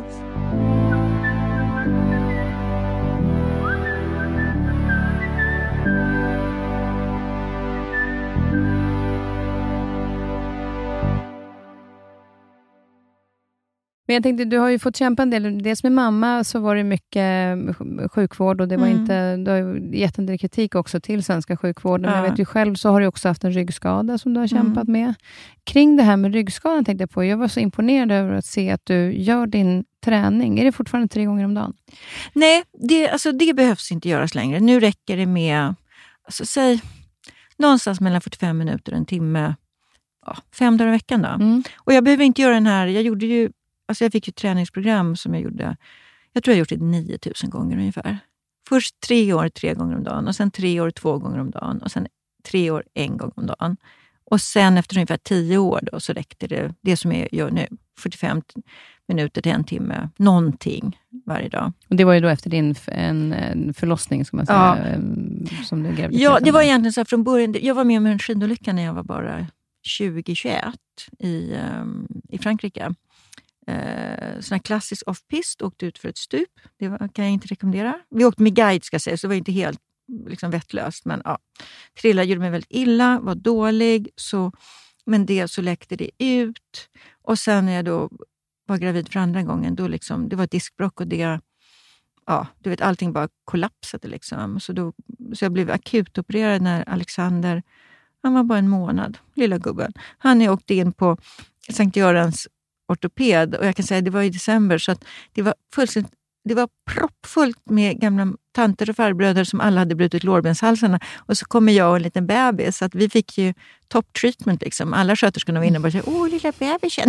Men jag tänkte, du har ju fått kämpa en del. Dels med mamma så var det mycket sjukvård och det var mm. inte, du har ju gett en del kritik också till svenska sjukvården. Ja. Men jag vet ju själv så har du också haft en ryggskada som du har kämpat mm. med. Kring det här med ryggskadan tänkte jag på. Jag var så imponerad över att se att du gör din träning. Är det fortfarande tre gånger om dagen?
Nej, det, alltså det behövs inte göras längre. Nu räcker det med, alltså säg, någonstans mellan fyrtiofem minuter och en timme. Ja, fem dagar i veckan då. Mm. Och jag behöver inte göra den här, jag gjorde ju Alltså jag fick ju ett träningsprogram som jag gjorde, jag tror jag gjort det nio tusen gånger ungefär. Först tre år tre gånger om dagen och sen tre år två gånger om dagen och sen tre år en gång om dagen. Och sen efter ungefär tio år då så räckte det, det som jag gör nu, fyrtiofem minuter till en timme, någonting varje dag.
Och det var ju då efter din en, en förlossning, ska man säga, ja. som du grävde.
Ja, det var egentligen så här från början, jag var med om en skidolycka när jag var bara tjugo tjugoett i, um, i Frankrike. Eh, sån här klassisk off-pist, åkte ut för ett stup. Det var, kan jag inte rekommendera. Vi åkte med guide, ska jag säga, så det var inte helt liksom, vettlöst. Men ja, trillade, gjorde mig väldigt illa, var dålig. Så, men det så läckte det ut. Och sen när jag då var gravid för andra gången, då liksom, det var ett diskbråck och det, ja, du vet, allting bara kollapsade liksom. Så, då, så jag blev akut opererad när Alexander, han var bara en månad, lilla gubben. Han är åkt in på Sankt Görans ortoped och jag kan säga att det var i december så att det var fullständigt, det var proppfullt med gamla tanter och farbröder som alla hade brutit lårbenshalsarna och så kommer jag och en liten bebis så att vi fick ju top treatment liksom. Alla sköterskorna var inne och bara säga, åh lilla bebisen.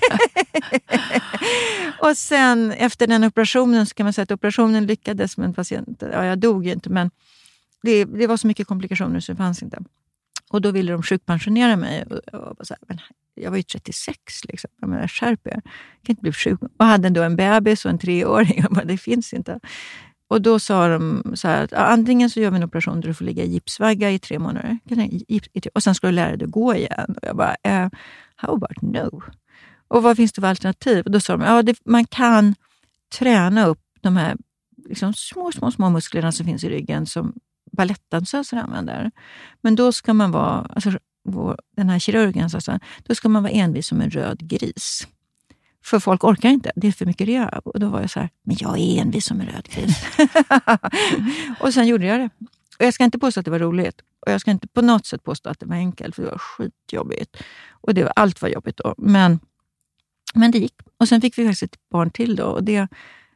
Och sen efter den operationen så kan man säga att operationen lyckades, men patient, ja jag dog ju inte, men det, det var så mycket komplikationer så det fanns inte. Och då ville de sjukpensionera mig. Och jag, var så här, men jag var ju trettiosex, liksom. Jag menar, skärp er. Jag kan inte bli sjuk. Och hade då en bebis och en treåring. Jag bara, det finns inte. Och då sa de så här, att antingen så gör vi en operation där du får ligga i gipsvagga i tre månader. Och sen ska du lära dig att gå igen. Och jag bara, eh, how about no? Och vad finns det för alternativ? Och då sa de, ja, det, man kan träna upp de här liksom, små, små, små musklerna som finns i ryggen som balettdansöser använder. Men då ska man vara, alltså vår, den här kirurgen alltså, då ska man vara envis som en röd gris. För folk orkar inte, det är för mycket rehab. Och då var jag så här, men jag är envis som en röd gris. Och sen gjorde jag det. Och jag ska inte påstå att det var roligt. Och jag ska inte på något sätt påstå att det var enkelt, för det var skitjobbigt. Och det var, allt var jobbigt då. Men, men det gick. Och sen fick vi faktiskt ett barn till då. Och det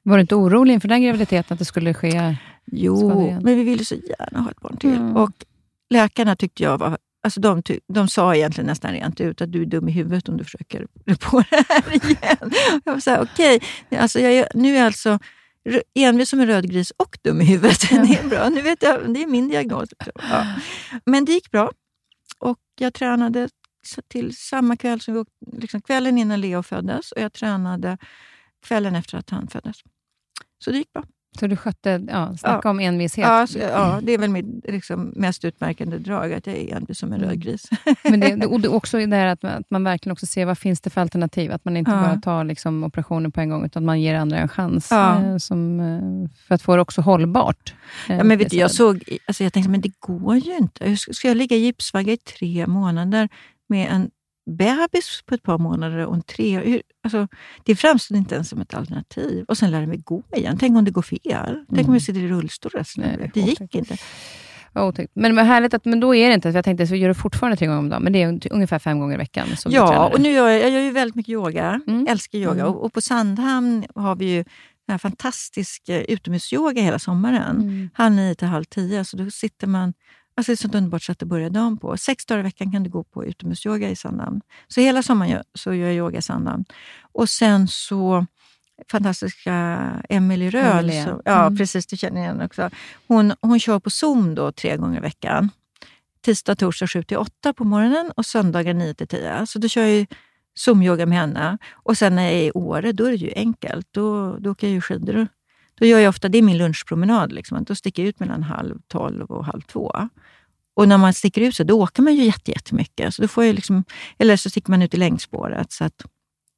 Var du inte orolig inför den graviditeten att det skulle ske?
Jo, men vi ville så gärna ha ett barn till. Mm. Och läkarna tyckte jag var... Alltså de, ty- de sa egentligen nästan rent ut att du är dum i huvudet om du försöker på det här igen. Jag var så här, okej. Okay. Alltså jag är, nu är jag alltså envis som en rödgris och dum i huvudet. Ja. Det är bra. Nu vet jag, det är min diagnos. Ja. Men det gick bra. Och jag tränade till samma kväll som vi åkte, liksom kvällen innan Leo föddes. Och jag tränade kvällen efter att han föddes. Så det gick bra.
Så du skötte, ja, snacka ja. om envishet.
Ja, så, ja, det är väl mitt liksom, mest utmärkande drag, att jag är envis som en rödgris.
Men det, och det också är det här att man, att man verkligen också ser vad finns det för alternativ. Att man inte ja. bara tar liksom, operationer på en gång, utan man ger andra en chans. Ja. Eh, som, eh, för att få det också hållbart. Eh,
ja, men vet du, jag såg, alltså jag tänkte, men det går ju inte. Hur ska jag ligga i gipsvagga i tre månader med en bebis på ett par månader och en tre... Hur, alltså, det framstod inte ens som ett alternativ. Och sen lärde mig gå igen. Tänk om det går fel. Tänk mm. om jag sitter i rullstol resten. Nej, det, det gick inte.
Otäckt. Men vad härligt att, men då är det inte, jag tänkte så gör det fortfarande tre gånger om dagen, men det är ungefär fem gånger i veckan. Som
ja, och nu gör jag, jag gör ju väldigt mycket yoga. Mm. Älskar yoga. Mm. Och, och på Sandhamn har vi ju den här fantastiska utomhusyoga hela sommaren. Mm. Halv nio till halv tio. Så då sitter man... Alltså det är ett sånt underbart sätt att börja dagen på. Sex dagar i veckan kan du gå på utomhusyoga i Sandhamn. Så hela sommaren gör, så gör jag yoga i Sandhamn. Och sen så fantastiska Emelie Röhl. Så, ja, mm. precis, du känner igen också. Hon, hon kör på Zoom då tre gånger i veckan. Tisdag, torsdag sju till åtta på morgonen och söndagar nio till tio. Så då kör jag Zoom-yoga med henne. Och sen när jag är i Åre, då är det ju enkelt. Då, då åker jag ju skidor. Då gör jag ofta, det är min lunchpromenad. Liksom. Då sticker jag ut mellan halv tolv och halv två. Och när man sticker ut så då åker man ju jätte, jättemycket. Så då får jag liksom, eller så sticker man ut i längdspåret. Så, att,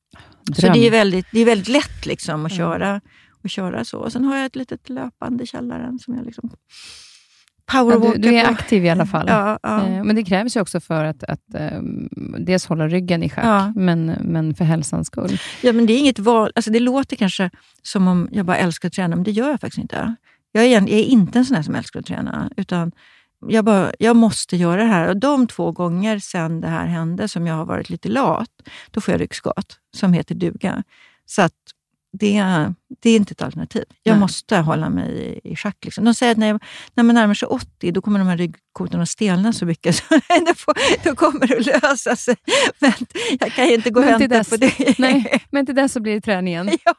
så det är väldigt, det är väldigt lätt liksom, att, köra, att köra så. Och sen har jag ett litet löpande i källaren som jag liksom powerwalkar.
Ja, du, du är aktiv i alla fall.
Ja, ja.
Men det krävs ju också för att, att um, dels hålla ryggen i schack, ja. men, men för hälsans skull.
Ja, men det är inget val. Alltså det låter kanske som om jag bara älskar att träna, men det gör jag faktiskt inte. Jag är, jag är inte en sån här som älskar att träna, utan jag, bara, jag måste göra det här. Och de två gånger sedan det här hände som jag har varit lite lat, då får jag ryggskott som heter duga. Så att Det, det är inte ett alternativ. Jag Nej. måste hålla mig i, i schack. Liksom. De säger att när, jag, när man närmar sig åttio, då kommer de här ryggkotorna att stelna så mycket. Så då, får, då kommer det att lösa sig. Men jag kan ju inte gå och vänta dess, på det.
Nej, men till dess så blir det träningen.
Ja.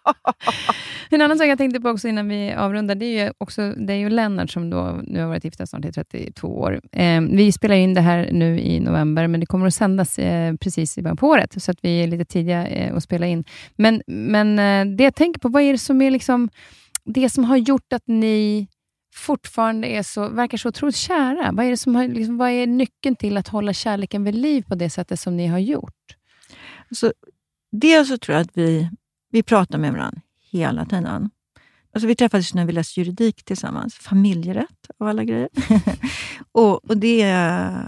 En annan sak jag tänkte på också innan vi avrundar, det är ju, också, det är ju Lennart som då, nu har varit gifta snart i trettiotvå år. Eh, vi spelar in det här nu i november, men det kommer att sändas eh, precis i början på året. Så att vi är lite tidiga eh, att spela in. Men, men eh, det jag tänker på, vad är det som är liksom det som har gjort att ni fortfarande är så, verkar så otroligt kära? Vad är det som har, liksom, vad är nyckeln till att hålla kärleken vid liv på det sättet som ni har gjort?
Alltså, dels så tror jag att vi, vi pratar med varandra hela tiden. Alltså, vi träffades när vi läste juridik tillsammans. Familjerätt och alla grejer. och, och det är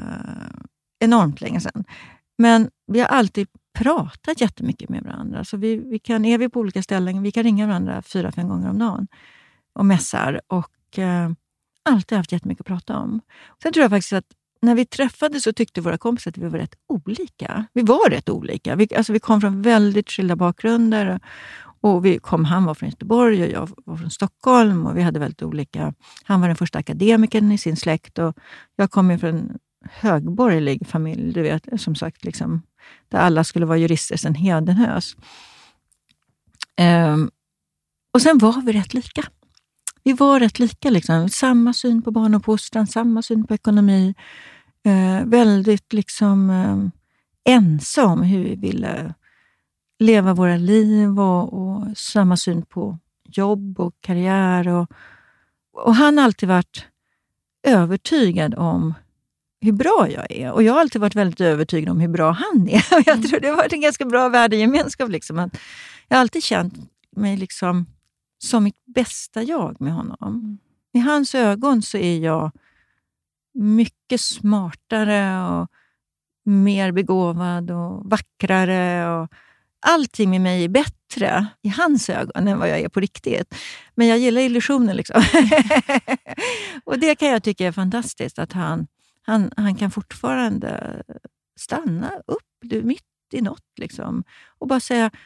enormt länge sedan. Men vi har alltid pratat jättemycket med varandra. Så vi, vi kan, är vi på olika ställen, vi kan ringa varandra fyra, fem gånger om dagen och mässar. Och eh, alltid haft jättemycket att prata om. Sen tror jag faktiskt att när vi träffades så tyckte våra kompisar att vi var rätt olika. Vi var rätt olika. Vi, alltså vi kom från väldigt skilda bakgrunder. Och vi kom, han var från Göteborg och jag var från Stockholm. Och vi hade väldigt olika... Han var den första akademikern i sin släkt. Och jag kom ju från en högborgerlig familj, du vet, som sagt, liksom, där alla skulle vara jurister sen Hedenhös. Um, och sen var vi rätt lika. Vi var rätt lika, liksom. Samma syn på barnuppfostran, samma syn på ekonomi. Uh, väldigt liksom uh, ensamma om hur vi ville leva våra liv och, och samma syn på jobb och karriär. Och, och han har alltid varit övertygad om hur bra jag är. Och jag har alltid varit väldigt övertygad om hur bra han är. Och jag tror det har varit en ganska bra värdegemenskap. Liksom. Att jag har alltid känt mig liksom som mitt bästa jag med honom. Mm. I hans ögon så är jag mycket smartare och mer begåvad och vackrare. Och allting med mig är bättre i hans ögon än vad jag är på riktigt. Men jag gillar illusioner liksom. Och det kan jag tycka är fantastiskt att han Han, han kan fortfarande stanna upp du, mitt i något liksom, och bara säga,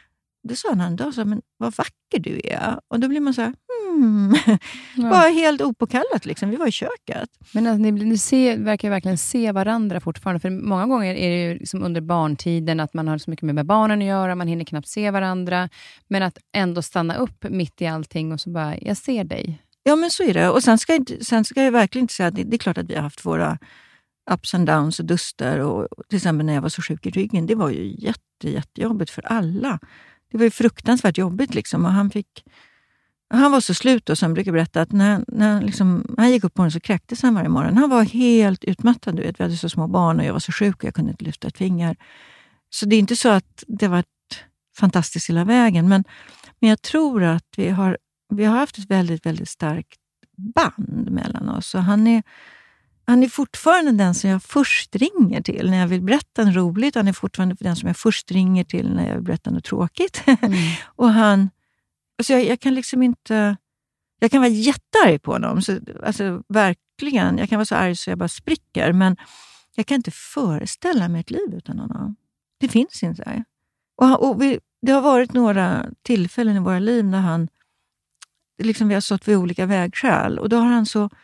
det sa han en dag, så, men vad vacker du är. Och då blir man så här, hmm. Ja. Bara helt opåkallat liksom. Vi var i köket.
Men alltså, ni, ni ser, verkar verkligen se varandra fortfarande. För många gånger är det ju liksom under barntiden att man har så mycket med barnen att göra. Man hinner knappt se varandra. Men att ändå stanna upp mitt i allting och så bara, jag ser dig.
Ja, men så är det. Och sen ska jag, sen ska jag verkligen inte säga att det, det är klart att vi har haft våra ups and downs och duster. Och till exempel när jag var så sjuk i ryggen. Det var ju jätte, jättejobbigt för alla. Det var ju fruktansvärt jobbigt liksom. Och han fick... Han var så slut och som brukar berätta att när, när liksom, han gick upp på morgonen så kräktes han varje morgon. Han var helt utmattad. Du vet. Vi hade så små barn och jag var så sjuk och jag kunde inte lyfta ett finger. Så det är inte så att det var fantastiskt hela vägen. Men, men jag tror att vi har, vi har haft ett väldigt, väldigt starkt band mellan oss. Och han är, han är fortfarande den som jag först ringer till när jag vill berätta något roligt. Han är fortfarande den som jag först ringer till när jag vill berätta något tråkigt. Mm. och han... Alltså jag, jag kan liksom inte... Jag kan vara jättearg på honom. Så, alltså verkligen. Jag kan vara så arg så jag bara spricker. Men jag kan inte föreställa mig ett liv utan honom. Det finns inte. Och, och vi, det har varit några tillfällen i våra liv när han... Liksom vi har stått vid olika vägskäl. Och då har han så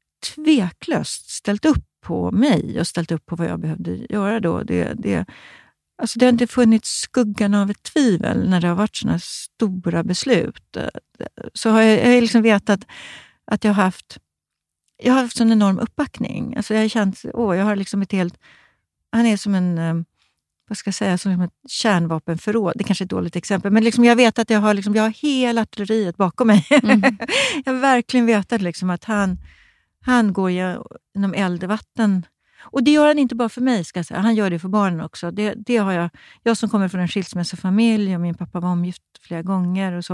tveklöst ställt upp på mig. Och ställt upp på vad jag behövde göra då. Det... det Alltså det har inte funnits skuggan av ett tvivel när det har varit såna stora beslut. Så har jag, jag har liksom vetat att jag har haft, jag har haft en enorm uppbackning. Alltså jag har känt, åh, jag har liksom ett helt, han är som en, vad ska jag säga, som ett kärnvapenförråd. Det är kanske är ett dåligt exempel, men liksom jag vet att jag har, liksom, jag har hela artilleriet bakom mig. Mm. Jag har verkligen vetat liksom att han, han går genom eld och vatten. Och det gör han inte bara för mig, ska jag säga. Han gör det för barnen också. Det, det har jag, jag som kommer från en skilsmässofamilj och min pappa var omgift flera gånger och så.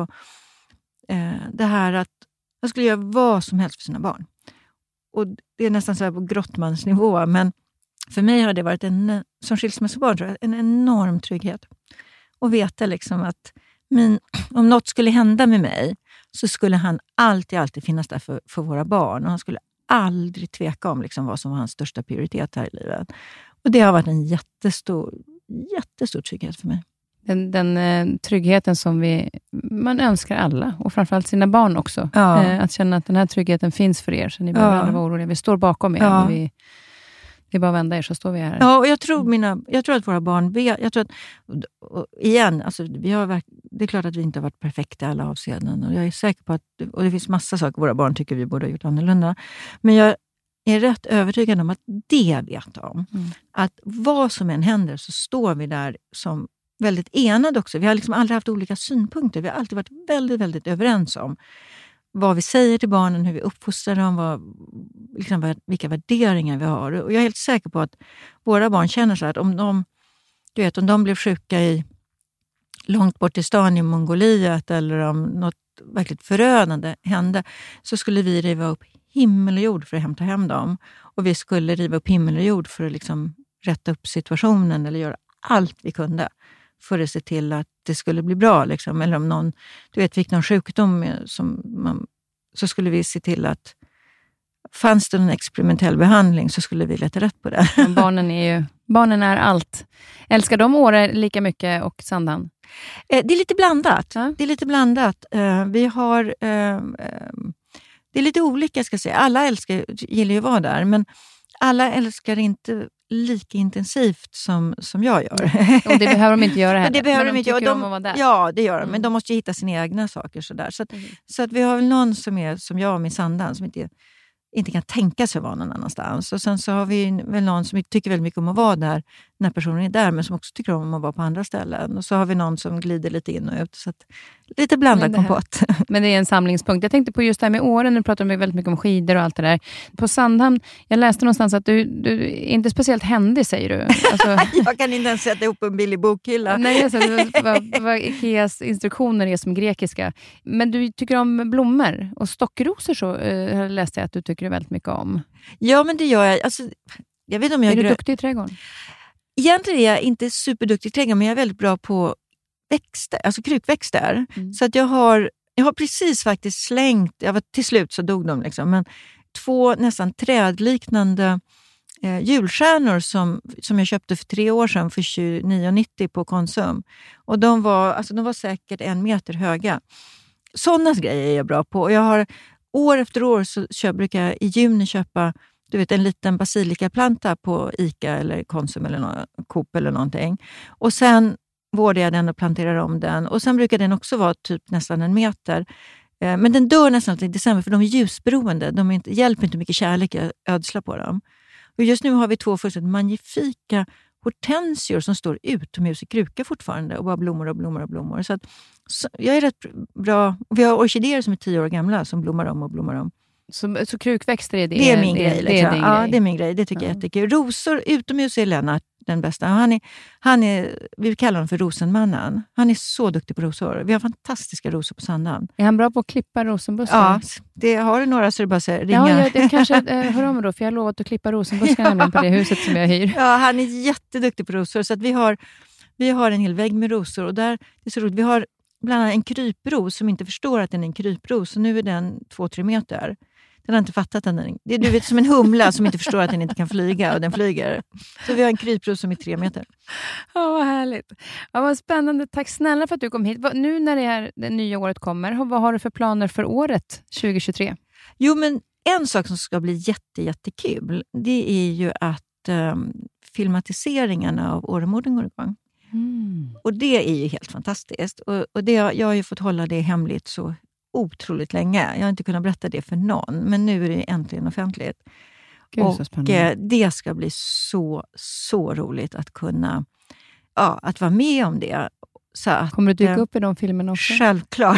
Eh, det här att jag skulle göra vad som helst för sina barn. Och det är nästan så här på grottmansnivå. Men för mig har det varit en, som skilsmässobarn tror jag, en enorm trygghet. Och veta liksom att min, om något skulle hända med mig så skulle han alltid, alltid finnas där för, för våra barn. Och han skulle aldrig tveka om liksom vad som var hans största prioritet här i livet. Och det har varit en jättestor, jättestor trygghet för mig.
Den, den eh, tryggheten som vi, man önskar alla, och framförallt sina barn också.
Ja.
Eh, att känna att den här tryggheten finns för er, så ni behöver
ja.
aldrig vara oroliga. Vi står bakom er.
Ja.
Vi, det är bara att vända er så står vi här.
Ja, och jag tror, mina, jag tror att våra barn vet, jag tror att, och igen, alltså, vi har, det är klart att vi inte har varit perfekta i alla avseenden. Och jag är säker på att, och det finns massa saker våra barn tycker vi borde ha gjort annorlunda. Men jag är rätt övertygad om att det vet de. Mm. Att vad som än händer så står vi där som väldigt enade också. Vi har liksom aldrig haft olika synpunkter. Vi har alltid varit väldigt, väldigt överens om vad vi säger till barnen, hur vi uppfostrar dem, vad, liksom, vilka värderingar vi har. Och jag är helt säker på att våra barn känner så att om de, du vet, om de blev sjuka i långt bort i stan i Mongoliet eller om något verkligt förödande hände, så skulle vi riva upp himmel och jord för att hämta hem dem. Och vi skulle riva upp himmel och jord för att liksom rätta upp situationen eller göra allt vi kunde för att se till att det skulle bli bra. Liksom. Eller om någon, du vet, fick någon sjukdom som man, så skulle vi se till att fanns det en experimentell behandling så skulle vi leta rätt på det.
Ja, barnen är ju, barnen är allt. Älskar de Åre lika mycket och Sandhamn?
Eh, det är lite blandat.
Ja.
Det är lite blandat. Eh, vi har... Eh, eh, det är lite olika, ska jag säga. Alla älskar, gillar ju att vara där, men alla älskar inte lika intensivt som, som jag gör.
Och det behöver de inte göra heller.
Det behöver
men
de,
de
inte
tycker
de,
om att vara där.
Ja, det gör de.
Mm.
Men de måste ju hitta sina egna saker. Sådär. Så, att,
mm.
så att vi har väl någon som är som jag och min Sandan som inte, inte kan tänka sig att vara någon annanstans. Och sen så har vi väl någon som tycker väldigt mycket om att vara där när personen är där, men som också tycker om att vara på andra ställen. Och så har vi någon som glider lite in och ut. Så att, lite blandad kompott.
Men det är en samlingspunkt. Jag tänkte på just det här med Åren. Nu pratar vi väldigt mycket om skidor och allt det där. På Sandhamn, jag läste någonstans att du, du är inte speciellt händig, säger du. Alltså,
jag kan inte ens sätta ihop en billig bokhylla.
Nej, alltså, vad, vad Ikeas instruktioner är som grekiska. Men du tycker om blommor och stockrosor, så äh, läste jag att du tycker väldigt mycket om.
Ja, men det gör jag. Alltså, jag vet om jag
är
grö...
du duktig i trädgården?
Egentligen är jag inte superduktig i trädgården, men jag är väldigt bra på växter, alltså krukväxter. Mm. Så att jag har, jag har precis faktiskt slängt, jag var, till slut så dog de liksom, men två nästan trädliknande eh, julstjärnor som, som jag köpte för tre år sedan för tjugonio nittio på Konsum. Och de var, alltså, de var säkert en meter höga. Sådana grejer är jag bra på. Och jag har år efter år så köp, brukar jag i juni köpa du vet, en liten basilikaplanta på Ica eller Konsum eller no- Coop eller någonting. Och sen vårdar jag den och planterar om den. Och sen brukar den också vara typ nästan en meter. Eh, men den dör nästan i december för de är ljusberoende. De är inte, hjälper inte mycket kärlek att ödsla på dem. Och just nu har vi två fullständigt magnifika hortensior som står utomhus i kruka fortfarande och bara blommor och blommor och blommor. Så, att, så jag är rätt bra. Och vi har orkidéer som är tio år gamla som blommar om och blommar om.
Så, så krukväxter är det?
Det är min det, grej.
Det, det är din
ja,
grej.
det är min grej. Det tycker ja. jag är jättekul. Rosor utomhus är Lennart den bästa. Han är, han är, vi kallar honom för rosenmannen. Han är så duktig på rosor. Vi har fantastiska rosor på Sandhamn.
Är han bra på att klippa rosenbuskar?
Ja, det, har du några så är det bara att ringa.
Ja, jag, jag kanske äh, hör om då, för jag har lovat att klippa rosenbuskar nämligen på det huset som jag hyr.
Ja, han är jätteduktig på rosor. Så att vi, har, vi har en hel vägg med rosor. Och där, det är så roligt. Vi har bland annat en krypros som inte förstår att den är en krypros. Så nu är den två, tre meter. Den har inte fattat den. Det är du vet, som en humla som inte förstår att den inte kan flyga och den flyger. Så vi har en krypros som är tre meter.
Ja, vad härligt. Ja, vad spännande. Tack snälla för att du kom hit. Nu när det, här, det nya året kommer, vad har du för planer för året tjugo tjugotre?
Jo, men en sak som ska bli jätte, jättekul, det är ju att um, filmatiseringarna av Åremorden går igång. Mm. Och det är ju helt fantastiskt. Och, och det, jag har ju fått hålla det hemligt så otroligt länge. Jag har inte kunnat berätta det för någon. Men nu är det äntligen offentligt.
Gud,
och
så spännande.
Det ska bli så, så roligt att kunna ja, att vara med om det. Så att,
kommer du dyka upp i de filmerna också?
Självklart.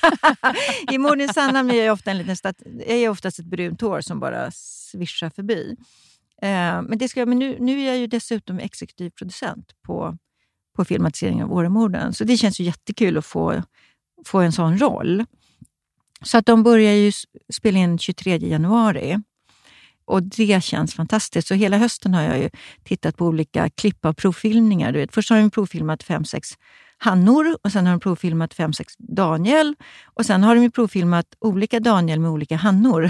I Morden i Sandhamn är jag ofta en liten stat- är jag oftast ett brunt hår som bara svischar förbi. Eh, men det ska, men nu, nu är jag ju dessutom exekutiv producent på, på filmatiseringen av Åremorden. Så det känns ju jättekul att få, få en sån roll. Så att de börjar ju spela in tjugotredje januari. Och det känns fantastiskt. Så hela hösten har jag ju tittat på olika klipp av provfilmningar. Du vet, först har de provfilmat fem, sex Hannor. Och sen har de provfilmat fem, sex Daniel. Och sen har de ju provfilmat olika Daniel med olika Hannor.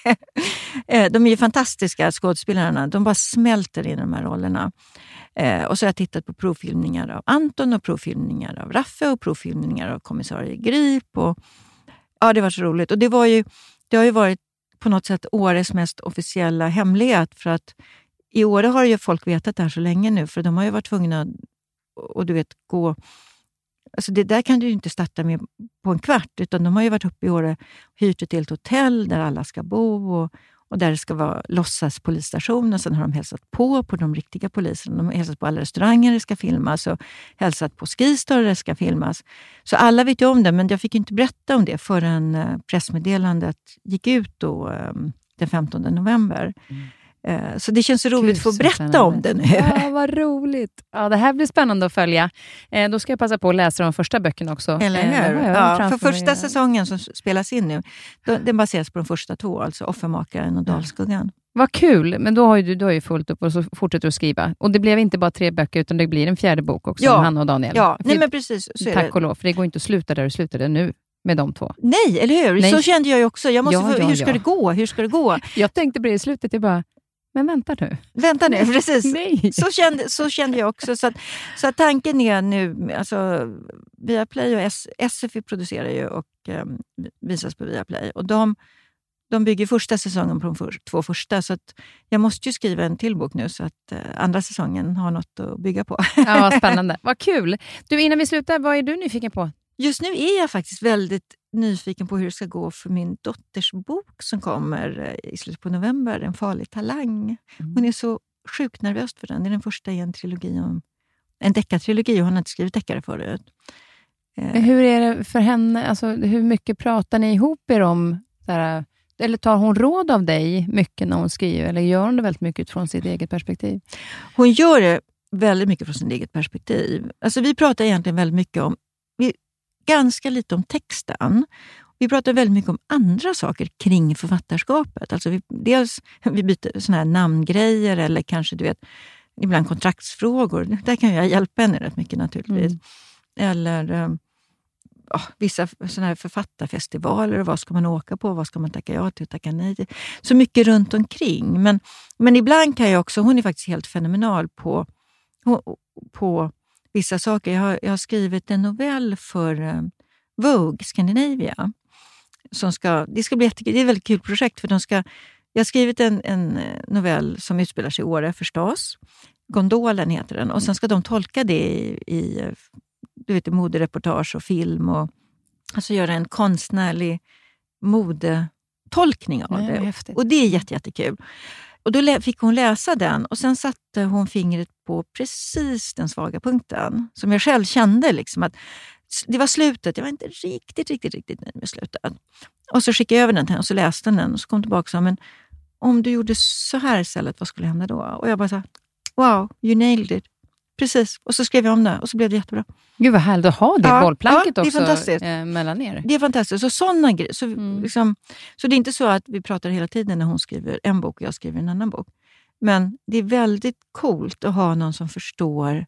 De är ju fantastiska skådespelarna. De bara smälter in i de här rollerna. Och så har jag tittat på provfilmningar av Anton och provfilmningar av Raffe och provfilmningar av kommissarie Grip. Och ja, det var så roligt. Och det, var ju, det har ju varit på något sätt årets mest officiella hemlighet. För att i år har ju folk vetat det här så länge nu. För de har ju varit tvungna och du vet gå... Alltså det där kan du ju inte starta med på en kvart. Utan de har ju varit uppe i år och hyrt ett helt hotell där alla ska bo. Och, och där det ska vara låtsas polisstation. Och sen har de hälsat på på de riktiga poliserna. De har hälsat på alla restauranger det ska filmas. Och hälsat på Skistar det ska filmas. Så alla vet ju om det. Men jag fick inte berätta om det förrän pressmeddelandet gick ut då, den femtonde november. Mm. Så det känns så roligt Gud, att få berätta spännande. om det nu.
Ja, vad roligt. Ja, det här blir spännande att följa. Då ska jag passa på att läsa de första böckerna också.
Eller hur? Ja, för första mig. säsongen som spelas in nu, den baseras på de första två, alltså Offermakaren och Dalskuggan.
Vad kul, men då har ju du, du har ju fullt upp och så fortsätter du att skriva. Och det blev inte bara tre böcker utan det blir en fjärde bok också, ja. om Hanna och Daniel.
Ja, nej, men precis.
Så tack och lov, för det går inte att sluta där du slutade nu. Med de två.
Nej, eller hur? Nej. Så kände jag ju också. Jag måste
ja,
få,
ja,
hur ska
ja.
det gå? Hur ska det gå?
Jag tänkte på det i slutet, jag bara, men vänta nu.
Vänta nu, precis.
Nej.
Så, kände, så kände jag också. Så, att, så att tanken är nu, alltså Viaplay och S, S F I producerar ju och um, visas på Viaplay. Och de, de bygger första säsongen på de för, två första. Så att jag måste ju skriva en till bok nu så att uh, andra säsongen har något att bygga på.
Ja, vad spännande. Vad kul. Du, innan vi slutar, vad är du nyfiken på?
Just nu är jag faktiskt väldigt nyfiken på hur det ska gå för min dotters bok som kommer i slutet på november, En farlig talang. Hon är så sjukt nervös för den. Det är den första i en trilogi, om, en deckartrilogi och hon har inte skrivit deckare förut.
Men hur är det för henne? Alltså, hur mycket pratar ni ihop er om? Såhär, eller tar hon råd av dig mycket när hon skriver? Eller gör hon det väldigt mycket från sitt eget perspektiv?
Hon gör det väldigt mycket från sitt eget perspektiv. Alltså, vi pratar egentligen väldigt mycket om vi, ganska lite om texten. Vi pratar väldigt mycket om andra saker kring författarskapet. Alltså vi, dels vi byter såna här namngrejer eller kanske du vet ibland kontraktsfrågor. Där kan jag hjälpa henne rätt mycket naturligtvis. Mm. Eller oh, vissa såna här författarfestivaler och vad ska man åka på, vad ska man tacka ja till och tacka nej till. Så mycket runt omkring. Men, men ibland kan jag också, hon är faktiskt helt fenomenal på, på vissa saker. Jag har, jag har skrivit en novell för uh, Vogue Scandinavia. Som ska, det ska bli jättekul, det är ett väldigt kul projekt för de ska, jag har skrivit en, en novell som utspelar sig i Åre förstås. Gondolen heter den. Och sen ska de tolka det i, i du vet, modereportage och film. Och, alltså göra en konstnärlig modetolkning av
Nej,
det.
häftigt.
Och det är jätte, jättekul. Och då lä- fick hon läsa den. Och sen satte hon fingret på precis den svaga punkten. Som jag själv kände liksom att det var slutet. Jag var inte riktigt, riktigt, riktigt nöjd med slutet. Och så skickade jag över den till henne och så läste den. Och så kom tillbaka och sa, men om du gjorde så här istället, vad skulle hända då? Och jag bara så, wow, you nailed it. Precis. Och så skrev jag om det och så blev det jättebra.
Gud vad härligt att ha det
ja,
bollplanket
ja, det är
också
fantastiskt.
Eh, mellan er.
Det är fantastiskt. Så sådana grejer. Så,
Mm.
liksom, så det är inte så att vi pratar hela tiden när hon skriver en bok och jag skriver en annan bok. Men det är väldigt coolt att ha någon som förstår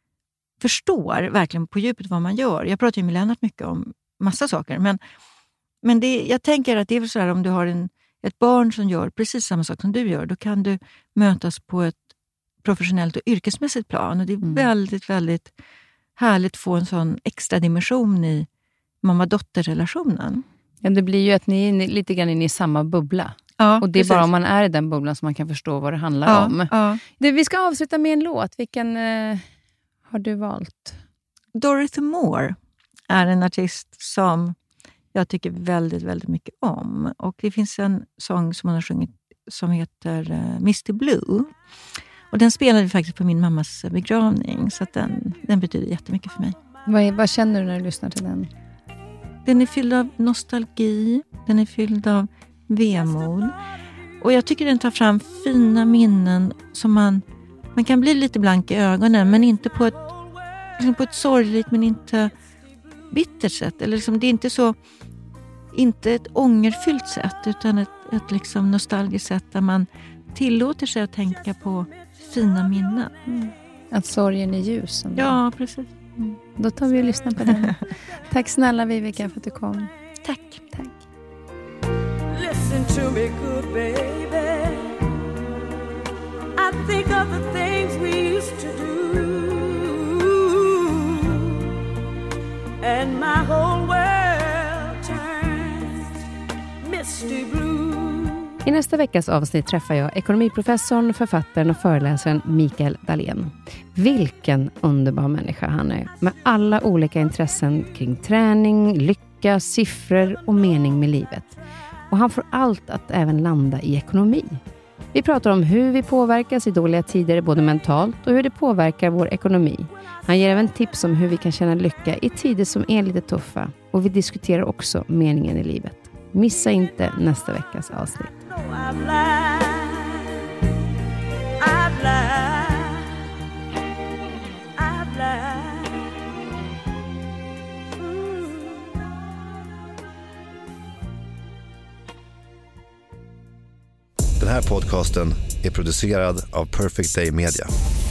förstår verkligen på djupet vad man gör. Jag pratar ju med Lennart mycket om massa saker. Men, men det, jag tänker att det är väl så här, om du har en, ett barn som gör precis samma sak som du gör, då kan du mötas på ett professionellt och yrkesmässigt plan. Och det är mm. väldigt, väldigt härligt att få en sån extra dimension i mamma-dotter-relationen.
Ja, det blir ju att ni är lite grann inne i samma bubbla.
Ja,
och det är
precis.
bara om man är i den bubblan som man kan förstå vad det handlar
ja,
om.
Ja.
Det, vi ska avsluta med en låt. Vilken eh, har du valt?
Dorothy Moore är en artist som jag tycker väldigt, väldigt mycket om. Och det finns en sång som hon har sjungit som heter uh, Misty Blue. Och den spelade vi faktiskt på min mammas begravning. Så att den, den betyder jättemycket för mig.
Vad, är, vad känner du när du lyssnar till den?
Den är fylld av nostalgi. Den är fylld av vemod. Och jag tycker den tar fram fina minnen som man, man kan bli lite blank i ögonen. Men inte på ett, liksom på ett sorgligt men inte bittert sätt. Eller liksom, det är inte så, inte ett ångerfyllt sätt utan ett, ett liksom nostalgiskt sätt där man tillåter sig att tänka på fina minnen.
Mm. Att sorgen är ljus. Ändå.
Ja, precis.
Mm. Då tar vi och lyssnar på den. Tack snälla Vivica för att du kom.
Tack.
Tack.
Listen to me good baby, I think of the things we used to do, and my whole world turns misty blue.
I nästa veckas avsnitt träffar jag ekonomiprofessorn, författaren och föreläsaren Mikael Dahlén. Vilken underbar människa han är, med alla olika intressen kring träning, lycka, siffror och mening med livet. Och han får allt att även landa i ekonomi. Vi pratar om hur vi påverkas i dåliga tider både mentalt och hur det påverkar vår ekonomi. Han ger även tips om hur vi kan känna lycka i tider som är lite tuffa. Och vi diskuterar också meningen i livet. Missa inte nästa veckas avsnitt.
I've lied, I've lied, I've lied. Mm.
Den här podcasten är producerad av Perfect Day Media.